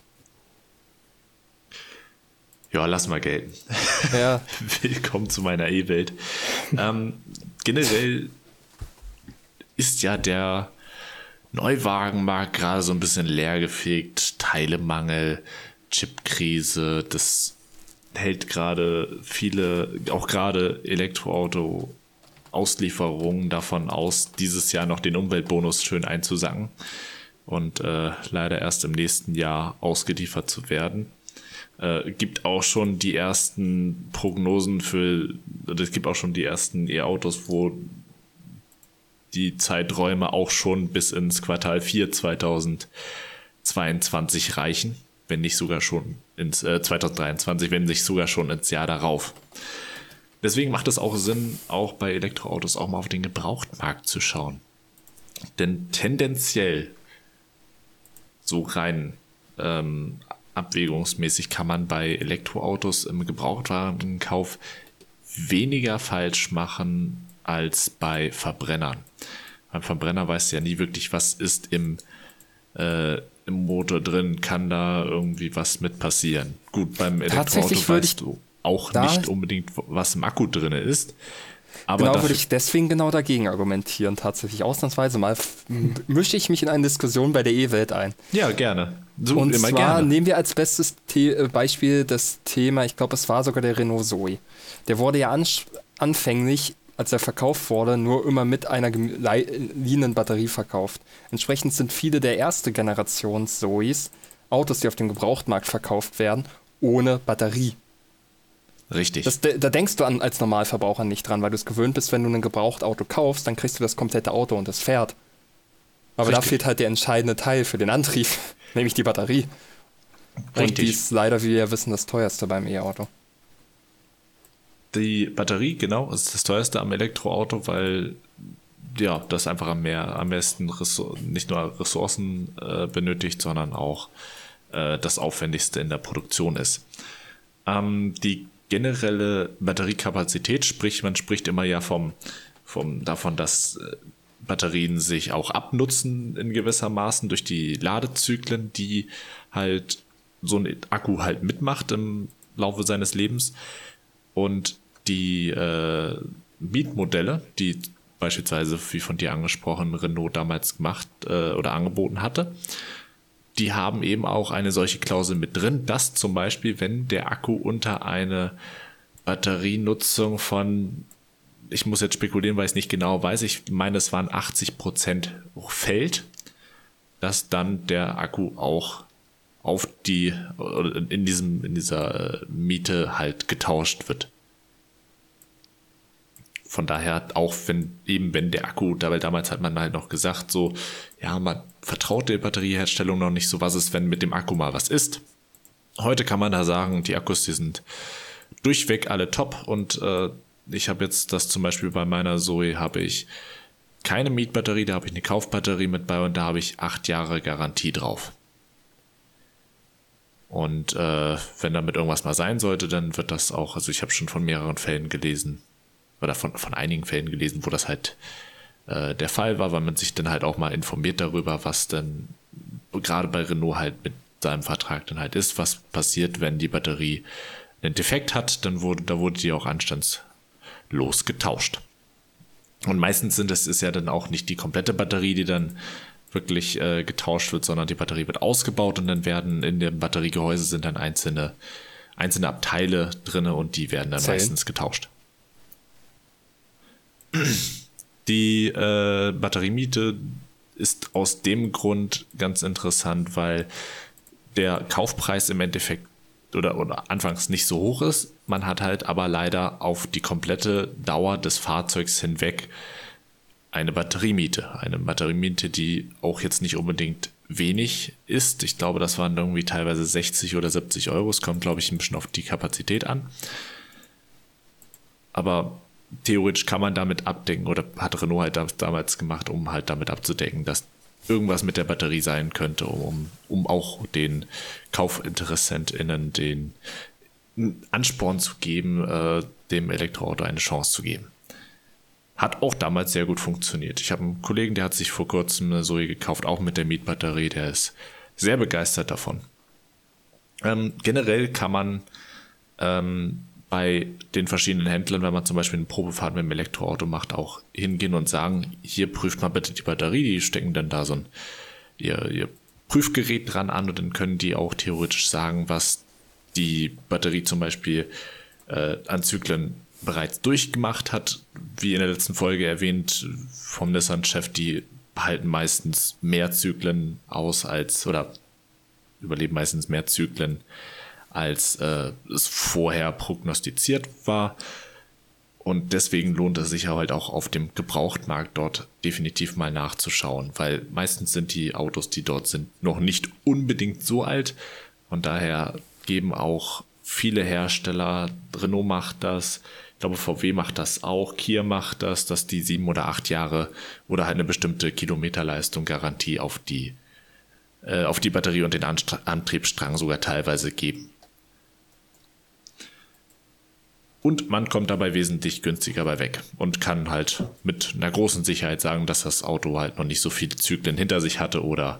Ja, lass mal gelten.
Ja.
Willkommen zu meiner E-Welt. Generell ist ja der Neuwagenmarkt gerade so ein bisschen leergefegt. Teilemangel, Chipkrise, das hält gerade viele, auch gerade Elektroauto-Auslieferungen davon aus, dieses Jahr noch den Umweltbonus schön einzusacken und leider erst im nächsten Jahr ausgeliefert zu werden. Gibt auch schon die ersten Prognosen es gibt auch schon die ersten E-Autos, wo die Zeiträume auch schon bis ins Quartal 4 2022 reichen, wenn nicht sogar schon ins 2023, wenn nicht sogar schon ins Jahr darauf. Deswegen macht es auch Sinn, auch bei Elektroautos auch mal auf den Gebrauchtmarkt zu schauen. Denn tendenziell, so rein abwägungsmäßig, kann man bei Elektroautos im Gebrauchtwarenkauf weniger falsch machen als bei Verbrennern. Beim Verbrenner weißt du ja nie wirklich, was ist im Motor drin, kann da irgendwie was mit passieren. Gut, beim Elektroauto weißt du auch nicht unbedingt, was im Akku drin ist. Aber
genau, würde ich deswegen genau dagegen argumentieren, tatsächlich. Ausnahmsweise mal mische ich mich in eine Diskussion bei der E-Welt ein.
Ja, gerne. So,
und
immer
zwar
gerne.
Nehmen wir als bestes Beispiel das Thema, ich glaube, es war sogar der Renault Zoe. Der wurde ja anfänglich, als er verkauft wurde, nur immer mit einer geliehenen Batterie verkauft. Entsprechend sind viele der erste Generation Zoes, Autos, die auf dem Gebrauchtmarkt verkauft werden, ohne Batterie.
Richtig.
Da denkst du als Normalverbraucher nicht dran, weil du es gewöhnt bist, wenn du ein Gebrauchtauto kaufst, dann kriegst du das komplette Auto und es fährt. Aber
Richtig.
da fehlt halt der entscheidende Teil für den Antrieb, nämlich die Batterie.
Richtig.
Und die ist leider, wie wir wissen, das teuerste beim E-Auto.
Die Batterie, genau, ist das teuerste am Elektroauto, weil ja, das einfach am besten nicht nur Ressourcen benötigt, sondern auch das Aufwendigste in der Produktion ist. Die generelle Batteriekapazität, sprich, man spricht immer ja davon, dass Batterien sich auch abnutzen in gewissermaßen durch die Ladezyklen, die halt so ein Akku halt mitmacht im Laufe seines Lebens. Und die Mietmodelle, die beispielsweise, wie von dir angesprochen, Renault damals gemacht oder angeboten hatte, die haben eben auch eine solche Klausel mit drin, dass zum Beispiel, wenn der Akku unter eine Batterienutzung von, ich muss jetzt spekulieren, weil ich es nicht genau weiß, ich meine, es waren 80% fällt, dass dann der Akku auch in dieser Miete halt getauscht wird. Von daher, auch wenn der Akku, weil damals hat man halt noch gesagt, so, ja, man vertraut der Batterieherstellung noch nicht so, was ist, wenn mit dem Akku mal was ist. Heute kann man da sagen, die Akkus, die sind durchweg alle top und ich habe jetzt das zum Beispiel bei meiner Zoe habe ich keine Mietbatterie, da habe ich eine Kaufbatterie mit bei und da habe ich 8 Jahre Garantie drauf. Und wenn damit irgendwas mal sein sollte, dann wird das auch, also ich habe schon von mehreren Fällen gelesen, oder von einigen Fällen gelesen, wo das halt der Fall war, weil man sich dann halt auch mal informiert darüber, was dann gerade bei Renault halt mit seinem Vertrag dann halt ist, was passiert, wenn die Batterie einen Defekt hat, dann wurde die auch anstandslos getauscht. Und meistens ist ja dann auch nicht die komplette Batterie, die dann wirklich getauscht wird, sondern die Batterie wird ausgebaut und dann werden in dem Batteriegehäuse sind dann einzelne Abteile drin und die werden dann meistens getauscht. Die Batteriemiete ist aus dem Grund ganz interessant, weil der Kaufpreis im Endeffekt oder anfangs nicht so hoch ist. Man hat halt aber leider auf die komplette Dauer des Fahrzeugs hinweg eine Batteriemiete, die auch jetzt nicht unbedingt wenig ist. Ich glaube, das waren irgendwie teilweise 60 oder 70 Euro. Es kommt, glaube ich, ein bisschen auf die Kapazität an. Aber theoretisch kann man damit abdecken oder hat Renault halt damals gemacht, um halt damit abzudecken, dass irgendwas mit der Batterie sein könnte, um auch den KaufinteressentInnen einen Ansporn zu geben, dem Elektroauto eine Chance zu geben. Hat auch damals sehr gut funktioniert. Ich habe einen Kollegen, der hat sich vor kurzem eine Zoe gekauft, auch mit der Mietbatterie, der ist sehr begeistert davon. Generell kann man bei den verschiedenen Händlern, wenn man zum Beispiel eine Probefahrt mit dem Elektroauto macht, auch hingehen und sagen, hier prüft mal bitte die Batterie, die stecken dann da so ihr Prüfgerät dran an und dann können die auch theoretisch sagen, was die Batterie zum Beispiel an Zyklen bereits durchgemacht hat. Wie in der letzten Folge erwähnt vom Nissan-Chef, die halten meistens mehr Zyklen aus oder überleben meistens mehr Zyklen, als es vorher prognostiziert war. Und deswegen lohnt es sich halt auch auf dem Gebrauchtmarkt dort definitiv mal nachzuschauen, weil meistens sind die Autos, die dort sind, noch nicht unbedingt so alt. Von daher geben auch viele Hersteller, Renault macht das, ich glaube VW macht das auch, Kia macht das, dass die 7 oder 8 Jahre oder halt eine bestimmte Kilometerleistung Garantie auf die Batterie und den Antriebsstrang sogar teilweise geben. Und man kommt dabei wesentlich günstiger bei weg und kann halt mit einer großen Sicherheit sagen, dass das Auto halt noch nicht so viele Zyklen hinter sich hatte oder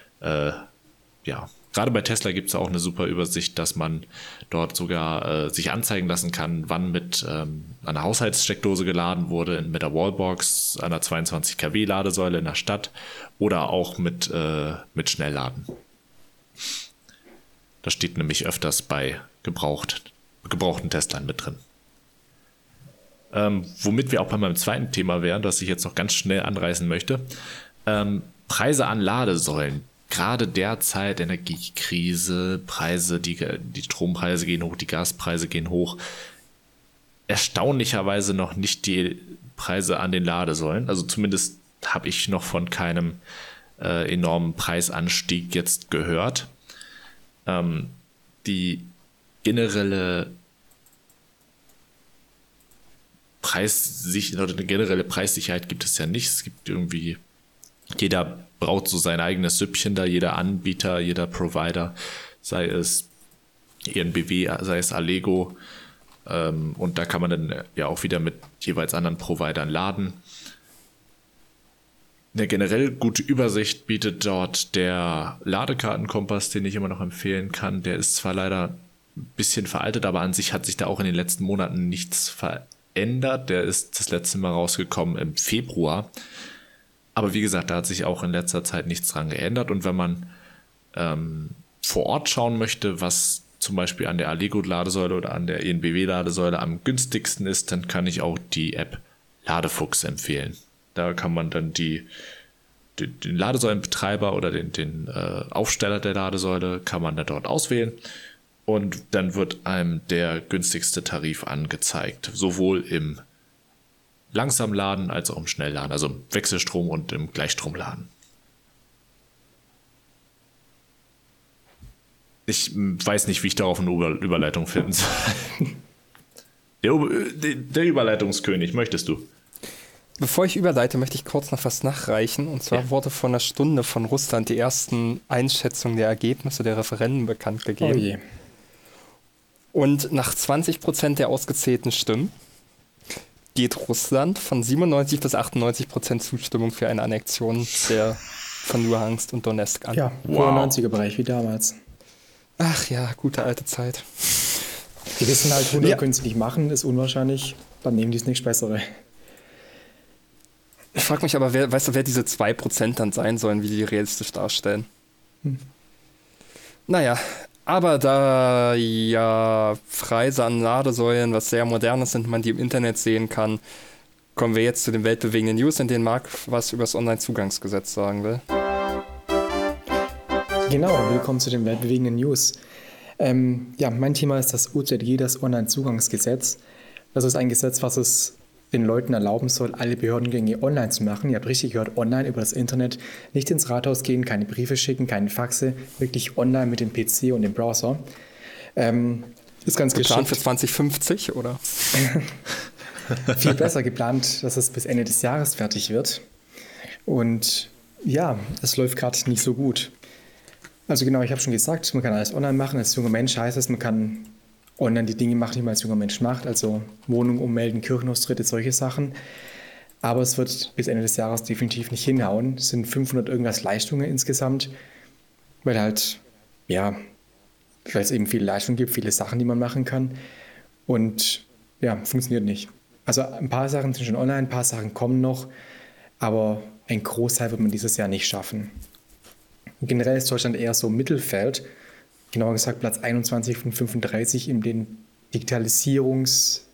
Gerade bei Tesla gibt es auch eine super Übersicht, dass man dort sogar sich anzeigen lassen kann, wann mit einer Haushaltssteckdose geladen wurde, mit der Wallbox, einer 22 kW Ladesäule in der Stadt oder auch mit Schnellladen. Das steht nämlich öfters bei gebrauchten Teslern mit drin. Womit wir auch bei meinem zweiten Thema wären, das ich jetzt noch ganz schnell anreißen möchte. Preise an Ladesäulen. Gerade derzeit Energiekrise, die Strompreise gehen hoch, die Gaspreise gehen hoch. Erstaunlicherweise noch nicht die Preise an den Ladesäulen. Also zumindest habe ich noch von keinem enormen Preisanstieg jetzt gehört. Die generelle Preissicherheit gibt es ja nicht. Es gibt irgendwie, jeder braut so sein eigenes Süppchen da, jeder Anbieter, jeder Provider, sei es EnBW, sei es Allego, und da kann man dann ja auch wieder mit jeweils anderen Providern laden. Eine generell gute Übersicht bietet dort der Ladekartenkompass, den ich immer noch empfehlen kann. Der ist zwar leider ein bisschen veraltet, aber an sich hat sich da auch in den letzten Monaten nichts verändert. Der ist das letzte Mal rausgekommen im Februar. Aber wie gesagt, da hat sich auch in letzter Zeit nichts dran geändert. Und wenn man vor Ort schauen möchte, was zum Beispiel an der Allego-Ladesäule oder an der EnBW-Ladesäule am günstigsten ist, dann kann ich auch die App Ladefuchs empfehlen. Da kann man dann den Ladesäulenbetreiber oder den Aufsteller der Ladesäule kann man da dort auswählen. Und dann wird einem der günstigste Tarif angezeigt. Sowohl im Langsamladen als auch im Schnellladen, also im Wechselstrom und im Gleichstromladen. Ich weiß nicht, wie ich darauf eine Überleitung finden soll. Der Überleitungskönig, möchtest du?
Bevor ich überleite, möchte ich kurz noch was nachreichen. Und zwar wurde vor einer Stunde von Russland die ersten Einschätzungen der Ergebnisse der Referenden bekannt gegeben.
Oh je.
Und nach 20% der ausgezählten Stimmen geht Russland von 97 bis 98% Zustimmung für eine Annexion von Luhansk und Donetsk an.
Ja, wow. 90er-Bereich wie damals.
Ach ja, gute alte Zeit.
Die wissen halt, 100 können es nicht machen, ist unwahrscheinlich, dann nehmen die es nichts Bessere.
Ich frage mich aber, wer diese 2% dann sein sollen, wie die realistisch darstellen. Naja, aber da ja Preise an Ladesäulen was sehr Modernes sind, man die im Internet sehen kann, kommen wir jetzt zu den weltbewegenden News, in denen Marc was über das Onlinezugangsgesetz sagen will.
Genau, willkommen zu den weltbewegenden News. Mein Thema ist das OZG, das Onlinezugangsgesetz. Das ist ein Gesetz, was es den Leuten erlauben soll, alle Behördengänge online zu machen. Ihr habt richtig gehört, online über das Internet. Nicht ins Rathaus gehen, keine Briefe schicken, keine Faxe, wirklich online mit dem PC und dem Browser. Ist ganz
geplant für 2050, oder?
Viel besser geplant, dass es bis Ende des Jahres fertig wird. Und ja, es läuft gerade nicht so gut. Also genau, ich habe schon gesagt, man kann alles online machen. Als junger Mensch heißt es, man kann online die Dinge macht, die man als junger Mensch macht, also Wohnung ummelden, Kirchenaustritte, solche Sachen. Aber es wird bis Ende des Jahres definitiv nicht hinhauen. Es sind 500 irgendwas Leistungen insgesamt, weil halt, ja, weil es eben viele Leistungen gibt, viele Sachen, die man machen kann. Und ja, funktioniert nicht. Also ein paar Sachen sind schon online, ein paar Sachen kommen noch, aber ein Großteil wird man dieses Jahr nicht schaffen. Und generell ist Deutschland eher so Mittelfeld, genauer gesagt Platz 21 von 35 in den Digitalisierungs-Dingens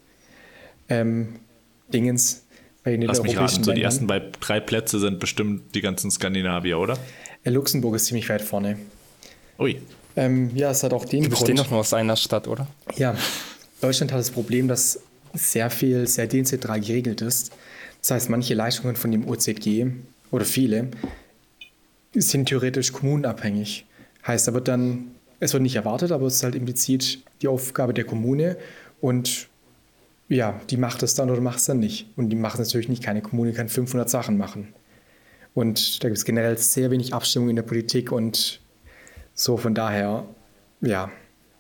bei den
Lass mich
europäischen
raten, so die
Ländern.
ersten 3 Plätze sind bestimmt die ganzen Skandinavier, oder?
Luxemburg ist ziemlich weit vorne.
Ui.
Ja, es hat auch den
Die bestehen
Grund.
doch nur aus einer Stadt, oder?
Ja, Deutschland hat das Problem, dass sehr viel sehr dezentral geregelt ist. Das heißt, manche Leistungen von dem OZG oder viele sind theoretisch kommunenabhängig. Heißt aber dann, es wird nicht erwartet, aber es ist halt implizit die Aufgabe der Kommune und ja, die macht es dann oder macht es dann nicht. Und die macht es natürlich nicht. Keine Kommune kann 500 Sachen machen. Und da gibt es generell sehr wenig Abstimmung in der Politik und so von daher, ja,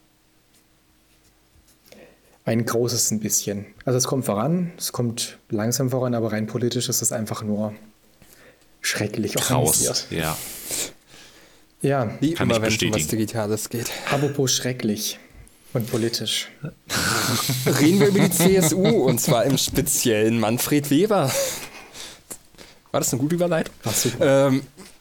ein großes ein bisschen. Also es kommt voran, es kommt langsam voran, aber rein politisch ist es einfach nur schrecklich
Kraus.
organisiert.
Ja.
Ja,
Wie
Kann
immer,
ich
wenn es um was
bestätigen.
Digitales geht.
apropos schrecklich und politisch.
Reden wir über die CSU und zwar im speziellen Manfred Weber. War das eine gute Überleitung?
Ach, super.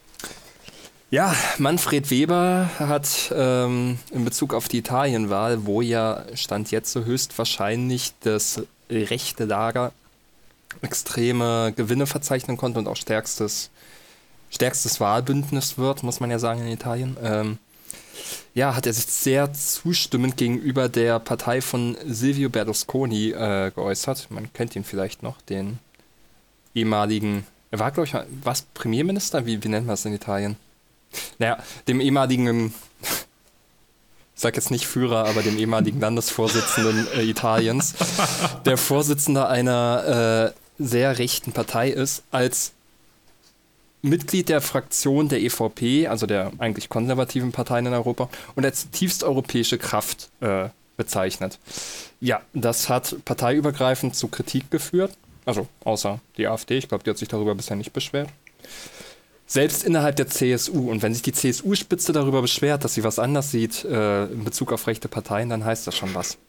Ja, Manfred Weber hat in Bezug auf die Italienwahl, wo ja Stand jetzt so höchstwahrscheinlich das rechte Lager extreme Gewinne verzeichnen konnte und auch stärkstes Wahlbündnis wird, muss man ja sagen, in Italien. Ja, hat er sich sehr zustimmend gegenüber der Partei von Silvio Berlusconi geäußert. Man kennt ihn vielleicht noch, den ehemaligen, er war, glaube ich, was, Premierminister? Wie nennt man das in Italien? Naja, dem ehemaligen, ich sag jetzt nicht Führer, aber dem ehemaligen Landesvorsitzenden Italiens, der Vorsitzender einer sehr rechten Partei ist, als Mitglied der Fraktion der EVP, also der eigentlich konservativen Parteien in Europa, und als zutiefst europäische Kraft bezeichnet. Ja, das hat parteiübergreifend zu Kritik geführt, also außer die AfD, ich glaube, die hat sich darüber bisher nicht beschwert. Selbst innerhalb der CSU, und wenn sich die CSU-Spitze darüber beschwert, dass sie was anders sieht in Bezug auf rechte Parteien, dann heißt das schon was.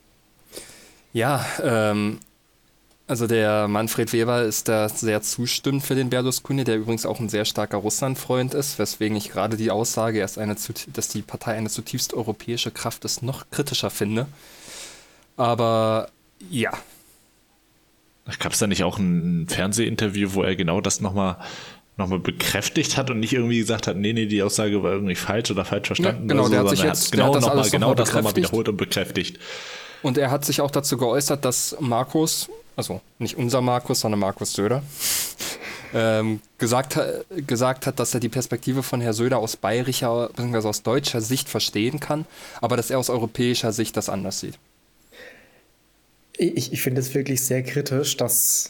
Ja, also der Manfred Weber ist da sehr zustimmend für den Berlusconi, der übrigens auch ein sehr starker Russland-Freund ist, weswegen ich gerade die Aussage, dass die Partei eine zutiefst europäische Kraft ist, noch kritischer finde. Aber ja.
Gab es da nicht auch ein Fernsehinterview, wo er genau das nochmal bekräftigt hat und nicht irgendwie gesagt hat, nee, die Aussage war irgendwie falsch oder falsch verstanden?
Ja, genau,
oder so,
der hat sich
sondern
jetzt
genau
das alles
genau
nochmal
das nochmal
bekräftigt.
wiederholt und bekräftigt.
Und er hat sich auch dazu geäußert, dass Markus, also nicht unser Markus, sondern Markus Söder, gesagt hat, dass er die Perspektive von Herrn Söder aus bayerischer bzw. aus deutscher Sicht verstehen kann, aber dass er aus europäischer Sicht das anders sieht.
Ich finde es wirklich sehr kritisch, dass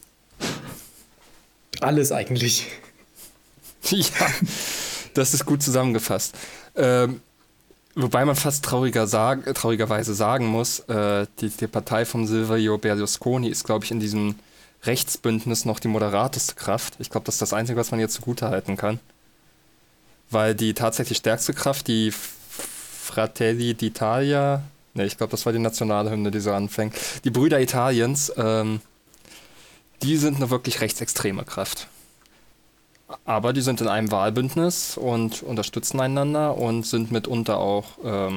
alles eigentlich.
Ja, das ist gut zusammengefasst. Wobei man fast traurigerweise sagen muss, die Partei von Silvio Berlusconi ist, glaube ich, in diesem Rechtsbündnis noch die moderateste Kraft. Ich glaube, das ist das Einzige, was man ihr zugutehalten kann. Weil die tatsächlich stärkste Kraft, die Fratelli d'Italia, ich glaube, das war die Nationalhymne, die so anfängt, die Brüder Italiens, die sind eine wirklich rechtsextreme Kraft. Aber die sind in einem Wahlbündnis und unterstützen einander und sind mitunter auch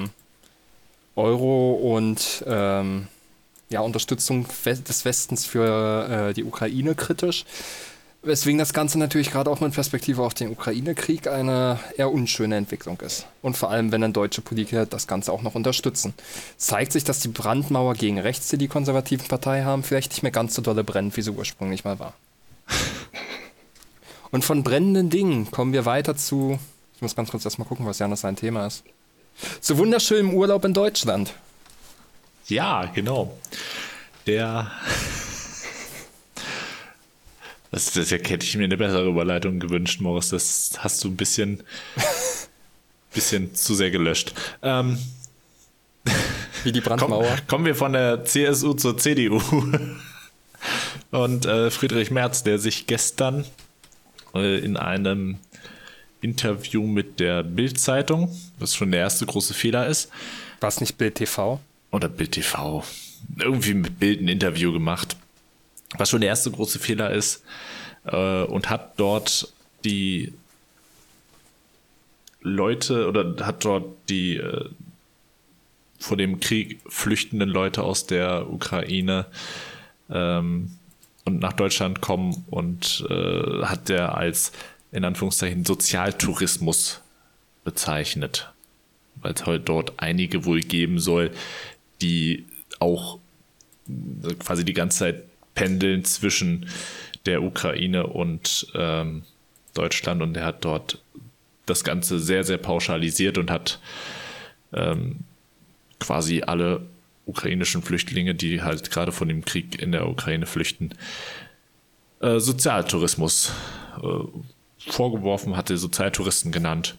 Euro und Unterstützung des Westens für die Ukraine kritisch. Weswegen das Ganze natürlich gerade auch mit Perspektive auf den Ukraine-Krieg eine eher unschöne Entwicklung ist. Und vor allem, wenn dann deutsche Politiker das Ganze auch noch unterstützen. Zeigt sich, dass die Brandmauer gegen rechts, die die konservativen Partei haben, vielleicht nicht mehr ganz so dolle brennt, wie sie ursprünglich mal war. Und von brennenden Dingen kommen wir weiter zu, ich muss ganz kurz erstmal gucken, was Janis sein Thema ist, zu wunderschönem Urlaub in Deutschland.
Ja, genau. Das hätte ich mir eine bessere Überleitung gewünscht, Moritz. Das hast du ein bisschen zu sehr gelöscht.
Wie die Brandmauer.
Kommen wir von der CSU zur CDU. Und Friedrich Merz, der sich gestern in einem Interview mit der Bild-Zeitung, was schon der erste große Fehler ist.
War es nicht Bild TV?
Oder Bild TV. Irgendwie mit Bild ein Interview gemacht, was schon der erste große Fehler ist. Und hat dort die Leute oder hat dort die vor dem Krieg flüchtenden Leute aus der Ukraine und nach Deutschland kommen und hat der als in Anführungszeichen Sozialtourismus bezeichnet, weil es heute dort einige wohl geben soll, die auch quasi die ganze Zeit pendeln zwischen der Ukraine und Deutschland, und er hat dort das Ganze sehr, sehr pauschalisiert und hat quasi alle ukrainischen Flüchtlinge, die halt gerade von dem Krieg in der Ukraine flüchten, Sozialtourismus vorgeworfen, hat er Sozialtouristen genannt.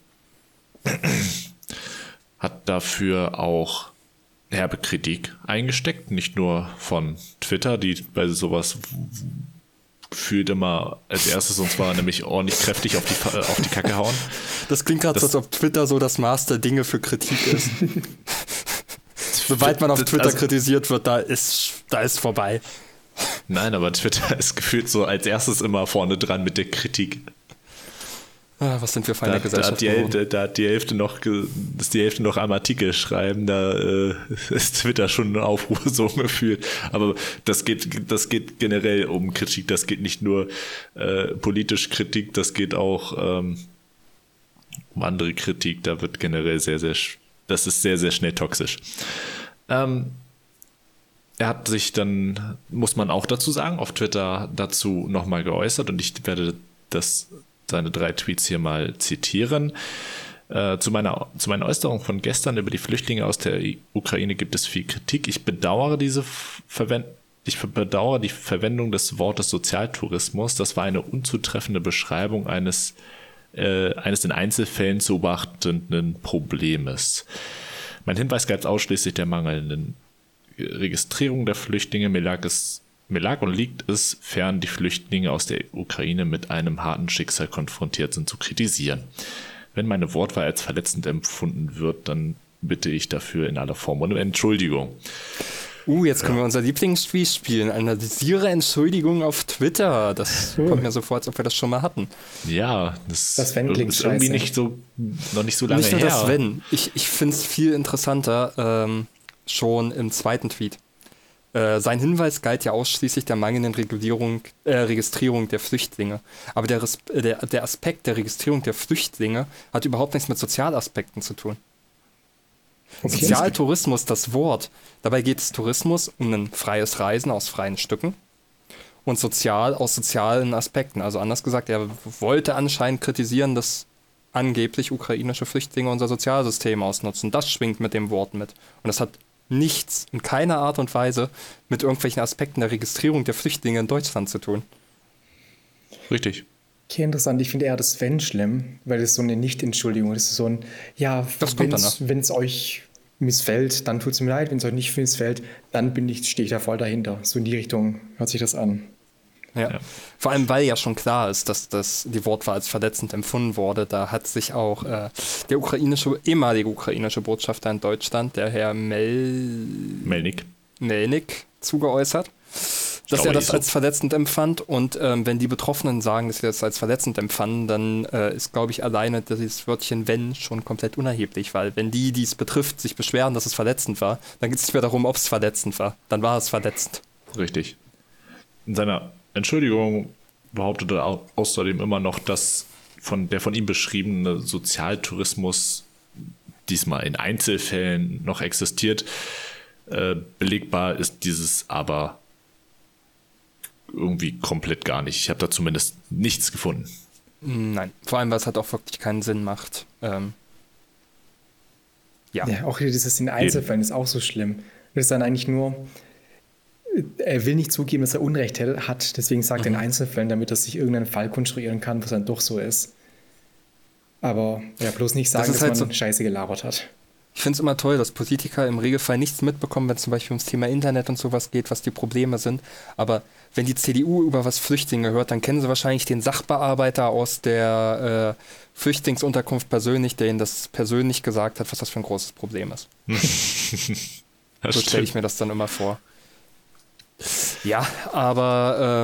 Hat dafür auch herbe Kritik eingesteckt, nicht nur von Twitter, die bei sowas gefühlt immer als erstes, und zwar nämlich ordentlich kräftig auf die Kacke hauen.
Das klingt gerade so, als ob Twitter so das Maß der Dinge für Kritik ist. Sobald man auf Twitter kritisiert wird, da ist vorbei.
Nein, aber Twitter ist gefühlt so als erstes immer vorne dran mit der Kritik.
Was sind wir für eine Gesellschaft?
Da hat die Hälfte noch am Artikel schreiben, da ist Twitter schon ein Aufruhr so gefühlt. Aber das geht generell um Kritik, das geht nicht nur politisch Kritik, das geht auch um andere Kritik, da wird generell das ist sehr, sehr schnell toxisch. Er hat sich dann, muss man auch dazu sagen, auf Twitter dazu nochmal geäußert, und ich werde seine 3 Tweets hier mal zitieren. Zu meiner Äußerung von gestern über die Flüchtlinge aus der Ukraine gibt es viel Kritik. Ich bedauere die Verwendung des Wortes Sozialtourismus. Das war eine unzutreffende Beschreibung eines in Einzelfällen zu beachtenden Problems. Mein Hinweis galt ausschließlich der mangelnden Registrierung der Flüchtlinge. Mir lag und liegt es fern, die Flüchtlinge aus der Ukraine mit einem harten Schicksal konfrontiert sind, zu kritisieren. Wenn meine Wortwahl als verletzend empfunden wird, dann bitte ich dafür in aller Form um Entschuldigung.
Jetzt können wir unser Lieblingsspiel spielen. Analysiere Entschuldigung auf Twitter. Das kommt mir so vor, als ob wir das schon mal hatten.
Ja, das
Wenn klingt
ist irgendwie noch nicht so lange
nicht nur
her.
Das Wenn. Ich finde es viel interessanter, schon im zweiten Tweet. Sein Hinweis galt ja ausschließlich der mangelnden Registrierung der Flüchtlinge. Aber der Aspekt der Registrierung der Flüchtlinge hat überhaupt nichts mit Sozialaspekten zu tun. Okay. Sozialtourismus, das Wort. Dabei geht es Tourismus um ein freies Reisen aus freien Stücken und sozial aus sozialen Aspekten. Also anders gesagt, er wollte anscheinend kritisieren, dass angeblich ukrainische Flüchtlinge unser Sozialsystem ausnutzen. Das schwingt mit dem Wort mit. Und das hat nichts, in keiner Art und Weise, mit irgendwelchen Aspekten der Registrierung der Flüchtlinge in Deutschland zu tun.
Richtig.
Okay, interessant. Ich finde eher das Wenn schlimm, weil das so eine Nicht-Entschuldigung ist. So ein, ja, wenn es euch missfällt, dann tut es mir leid. Wenn es euch nicht missfällt, dann stehe ich da voll dahinter. So in die Richtung hört sich das an.
Ja. Vor allem, weil ja schon klar ist, dass die Wortwahl als verletzend empfunden wurde. Da hat sich auch der ehemalige ukrainische Botschafter in Deutschland, der Herr Melnik, zugeäußert, dass er das als verletzend empfand. Und wenn die Betroffenen sagen, dass sie das als verletzend empfanden, dann ist, glaube ich, alleine dieses Wörtchen wenn schon komplett unerheblich, weil wenn die es betrifft, sich beschweren, dass es verletzend war, dann geht es nicht mehr darum, ob es verletzend war. Dann war es verletzend.
Richtig. In seiner Entschuldigung behauptet er außerdem immer noch, dass der von ihm beschriebene Sozialtourismus diesmal in Einzelfällen noch existiert. Belegbar ist dieses aber irgendwie komplett gar nicht. Ich habe da zumindest nichts gefunden.
Nein, vor allem, weil es halt auch wirklich keinen Sinn macht.
Ja, auch dieses in Einzelfällen ist auch so schlimm. Das ist dann eigentlich nur, er will nicht zugeben, dass er Unrecht hat, deswegen sagt er in Einzelfällen, damit er sich irgendeinen Fall konstruieren kann, was dann doch so ist. Aber ja, bloß nicht sagen, dass man Scheiße gelabert hat.
Ich finde es immer toll, dass Politiker im Regelfall nichts mitbekommen, wenn es zum Beispiel ums Thema Internet und sowas geht, was die Probleme sind. Aber wenn die CDU über was Flüchtlinge hört, dann kennen sie wahrscheinlich den Sachbearbeiter aus der Flüchtlingsunterkunft persönlich, der ihnen das persönlich gesagt hat, was das für ein großes Problem ist. So stelle ich mir das dann immer vor. Ja, aber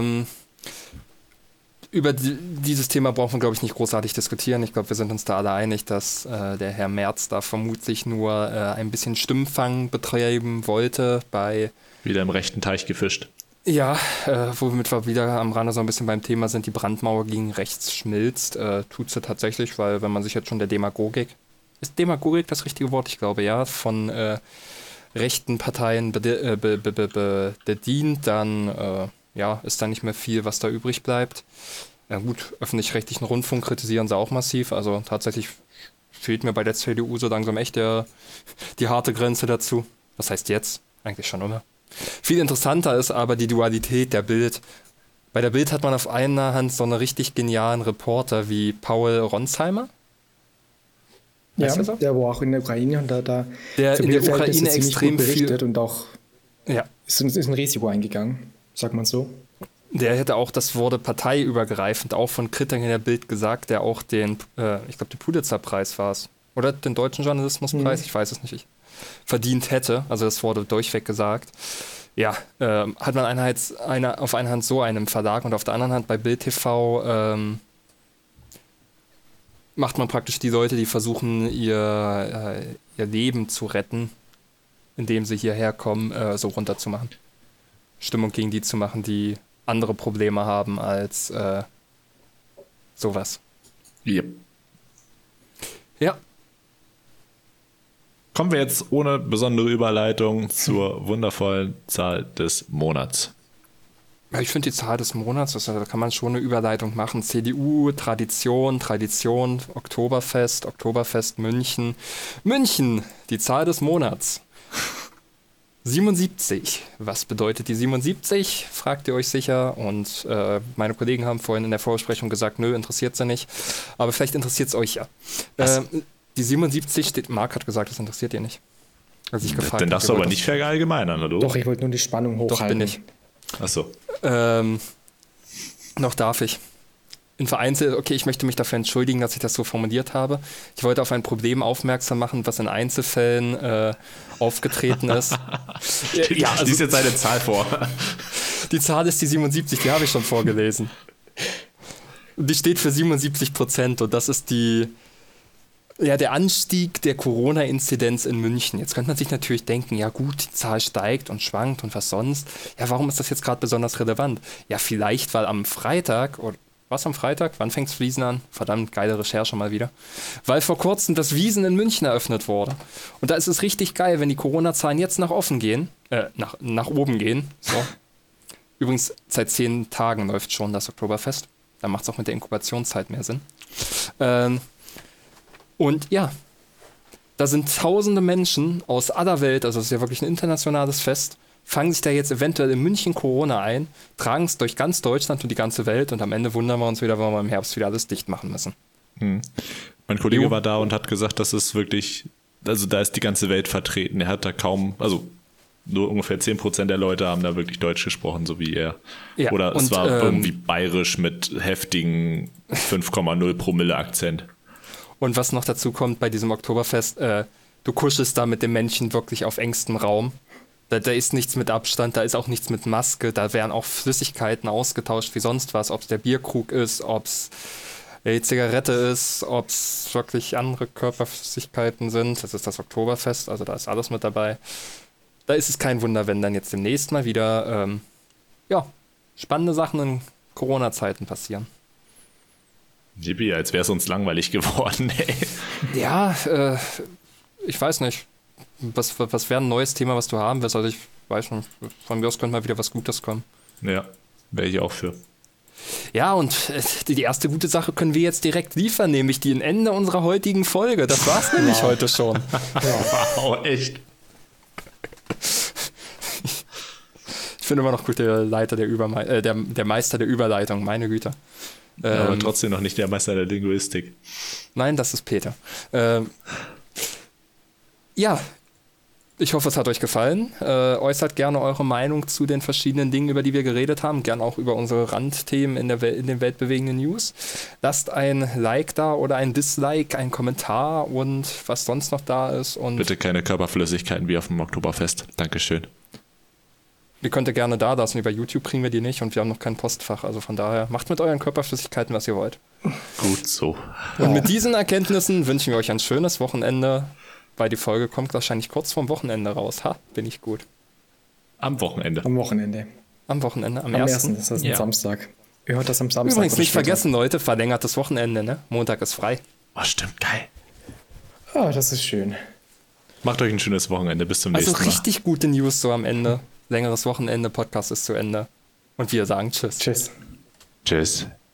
über dieses Thema brauchen wir, glaube ich, nicht großartig diskutieren. Ich glaube, wir sind uns da alle einig, dass der Herr Merz da vermutlich nur ein bisschen Stimmfang betreiben wollte bei...
Wieder im rechten Teich gefischt.
Ja, womit wir wieder am Rande so ein bisschen beim Thema sind, die Brandmauer gegen rechts schmilzt. Tut sie tatsächlich, weil wenn man sich jetzt schon der Demagogik... Ist Demagogik das richtige Wort? Ich glaube, ja. Von rechten Parteien bedient, dann... ja, ist da nicht mehr viel, was da übrig bleibt. Ja gut, öffentlich-rechtlichen Rundfunk kritisieren sie auch massiv. Also tatsächlich fehlt mir bei der CDU so langsam echt die harte Grenze dazu. Was heißt jetzt? Eigentlich schon immer. Viel interessanter ist aber die Dualität der Bild. Bei der Bild hat man auf einer Hand so einen richtig genialen Reporter wie Paul Ronsheimer.
Ja, der war auch in der Ukraine und da
der in der Ukraine extrem
berichtet
viel
und auch ist ein Risiko eingegangen, sagt man so.
Der hätte auch, das wurde parteiübergreifend auch von Kritikern in der Bild gesagt, der auch den, ich glaube, den Pulitzer-Preis war es. Oder den Deutschen Journalismuspreis, ich weiß es nicht, verdient hätte. Also das wurde durchweg gesagt. Ja, hat man auf einer Hand so einen Verlag und auf der anderen Hand bei Bild TV macht man praktisch die Leute, die versuchen, ihr Leben zu retten, indem sie hierher kommen, so runterzumachen. Stimmung gegen die zu machen, die andere Probleme haben als sowas.
Yep.
Ja.
Kommen wir jetzt ohne besondere Überleitung zur wundervollen Zahl des Monats.
Ja, ich finde die Zahl des Monats, da kann man schon eine Überleitung machen. CDU, Tradition, Oktoberfest, München. München, die Zahl des Monats. 77. Was bedeutet die 77? Fragt ihr euch sicher. Und meine Kollegen haben vorhin in der Vorbesprechung gesagt, nö, interessiert sie nicht. Aber vielleicht interessiert es euch ja. Die 77 steht, Marc hat gesagt, das interessiert ihr nicht. Als ich gefragt
Dann darfst du aber nicht verallgemeinern, oder?
Doch, ich wollte nur die Spannung hochhalten.
Doch, bin ich.
Achso.
Noch darf ich. Ich möchte mich dafür entschuldigen, dass ich das so formuliert habe. Ich wollte auf ein Problem aufmerksam machen, was in Einzelfällen aufgetreten ist.
Lies jetzt eine Zahl vor.
Die Zahl ist die 77, die habe ich schon vorgelesen. Die steht für 77% und das ist der Anstieg der Corona-Inzidenz in München. Jetzt könnte man sich natürlich denken, ja gut, die Zahl steigt und schwankt und was sonst. Ja, warum ist das jetzt gerade besonders relevant? Ja, vielleicht, weil am Freitag, oder was am Freitag? Wann fängt's Fließen an? Verdammt, geile Recherche mal wieder. Weil vor kurzem das Wiesn in München eröffnet wurde. Und da ist es richtig geil, wenn die Corona-Zahlen jetzt nach oben gehen. So. Übrigens, seit 10 Tagen läuft schon das Oktoberfest. Da macht es auch mit der Inkubationszeit mehr Sinn. Und ja, da sind tausende Menschen aus aller Welt, also es ist ja wirklich ein internationales Fest, fangen sich da jetzt eventuell in München Corona ein, tragen es durch ganz Deutschland und die ganze Welt und am Ende wundern wir uns wieder, wenn wir im Herbst wieder alles dicht machen müssen.
Mein Kollege war da und hat gesagt, das ist wirklich, also da ist die ganze Welt vertreten. Er hat da nur ungefähr 10% der Leute haben da wirklich Deutsch gesprochen, so wie er. Ja, oder es war irgendwie bayerisch mit heftigen 5,0 Promille Akzent.
Und was noch dazu kommt bei diesem Oktoberfest, du kuschelst da mit dem Männchen wirklich auf engstem Raum. Da ist nichts mit Abstand, da ist auch nichts mit Maske, da werden auch Flüssigkeiten ausgetauscht wie sonst was, ob es der Bierkrug ist, ob es die Zigarette ist, ob es wirklich andere Körperflüssigkeiten sind. Das ist das Oktoberfest, also da ist alles mit dabei. Da ist es kein Wunder, wenn dann jetzt demnächst mal wieder spannende Sachen in Corona-Zeiten passieren.
Yippie, als wäre es uns langweilig geworden, ey.
Ja, ich weiß nicht. Was wäre ein neues Thema, was du haben willst? Also ich weiß nicht, von mir aus könnte mal wieder was Gutes kommen.
Ja, wäre ich auch für.
Ja, und die erste gute Sache können wir jetzt direkt liefern, nämlich die Ende unserer heutigen Folge. Das war's nämlich heute schon.
Wow, echt.
Ich finde immer noch gut, der Meister der Überleitung, meine Güte.
Aber trotzdem noch nicht der Meister der Linguistik.
Nein, das ist Peter. Ja, ich hoffe, es hat euch gefallen. Äußert gerne eure Meinung zu den verschiedenen Dingen, über die wir geredet haben. Gerne auch über unsere Randthemen in den weltbewegenden News. Lasst ein Like da oder ein Dislike, einen Kommentar und was sonst noch da ist. Und
Bitte keine Körperflüssigkeiten wie auf dem Oktoberfest. Dankeschön.
ihr könnt ihr gerne da lassen. Über YouTube kriegen wir die nicht und wir haben noch kein Postfach. Also von daher, macht mit euren Körperflüssigkeiten, was ihr wollt.
Gut so.
Und mit diesen Erkenntnissen wünschen wir euch ein schönes Wochenende, weil die Folge kommt wahrscheinlich kurz vorm Wochenende raus. Bin ich gut.
Am Wochenende.
Am Wochenende.
Am Wochenende, am
Am
1.
1. Das ist ein
Ja.
Samstag. Ihr hört das am Samstag.
Übrigens
oder
nicht
später.
vergessen, Leute, verlängertes Wochenende, ne? Montag ist frei.
Oh, stimmt, geil.
Ah, das ist schön.
Macht euch ein schönes Wochenende. Bis zum
Also
nächsten Mal.
richtig gute News so am Ende. Längeres Wochenende, Podcast ist zu Ende. Und wir sagen Tschüss.
Tschüss.
Tschüss.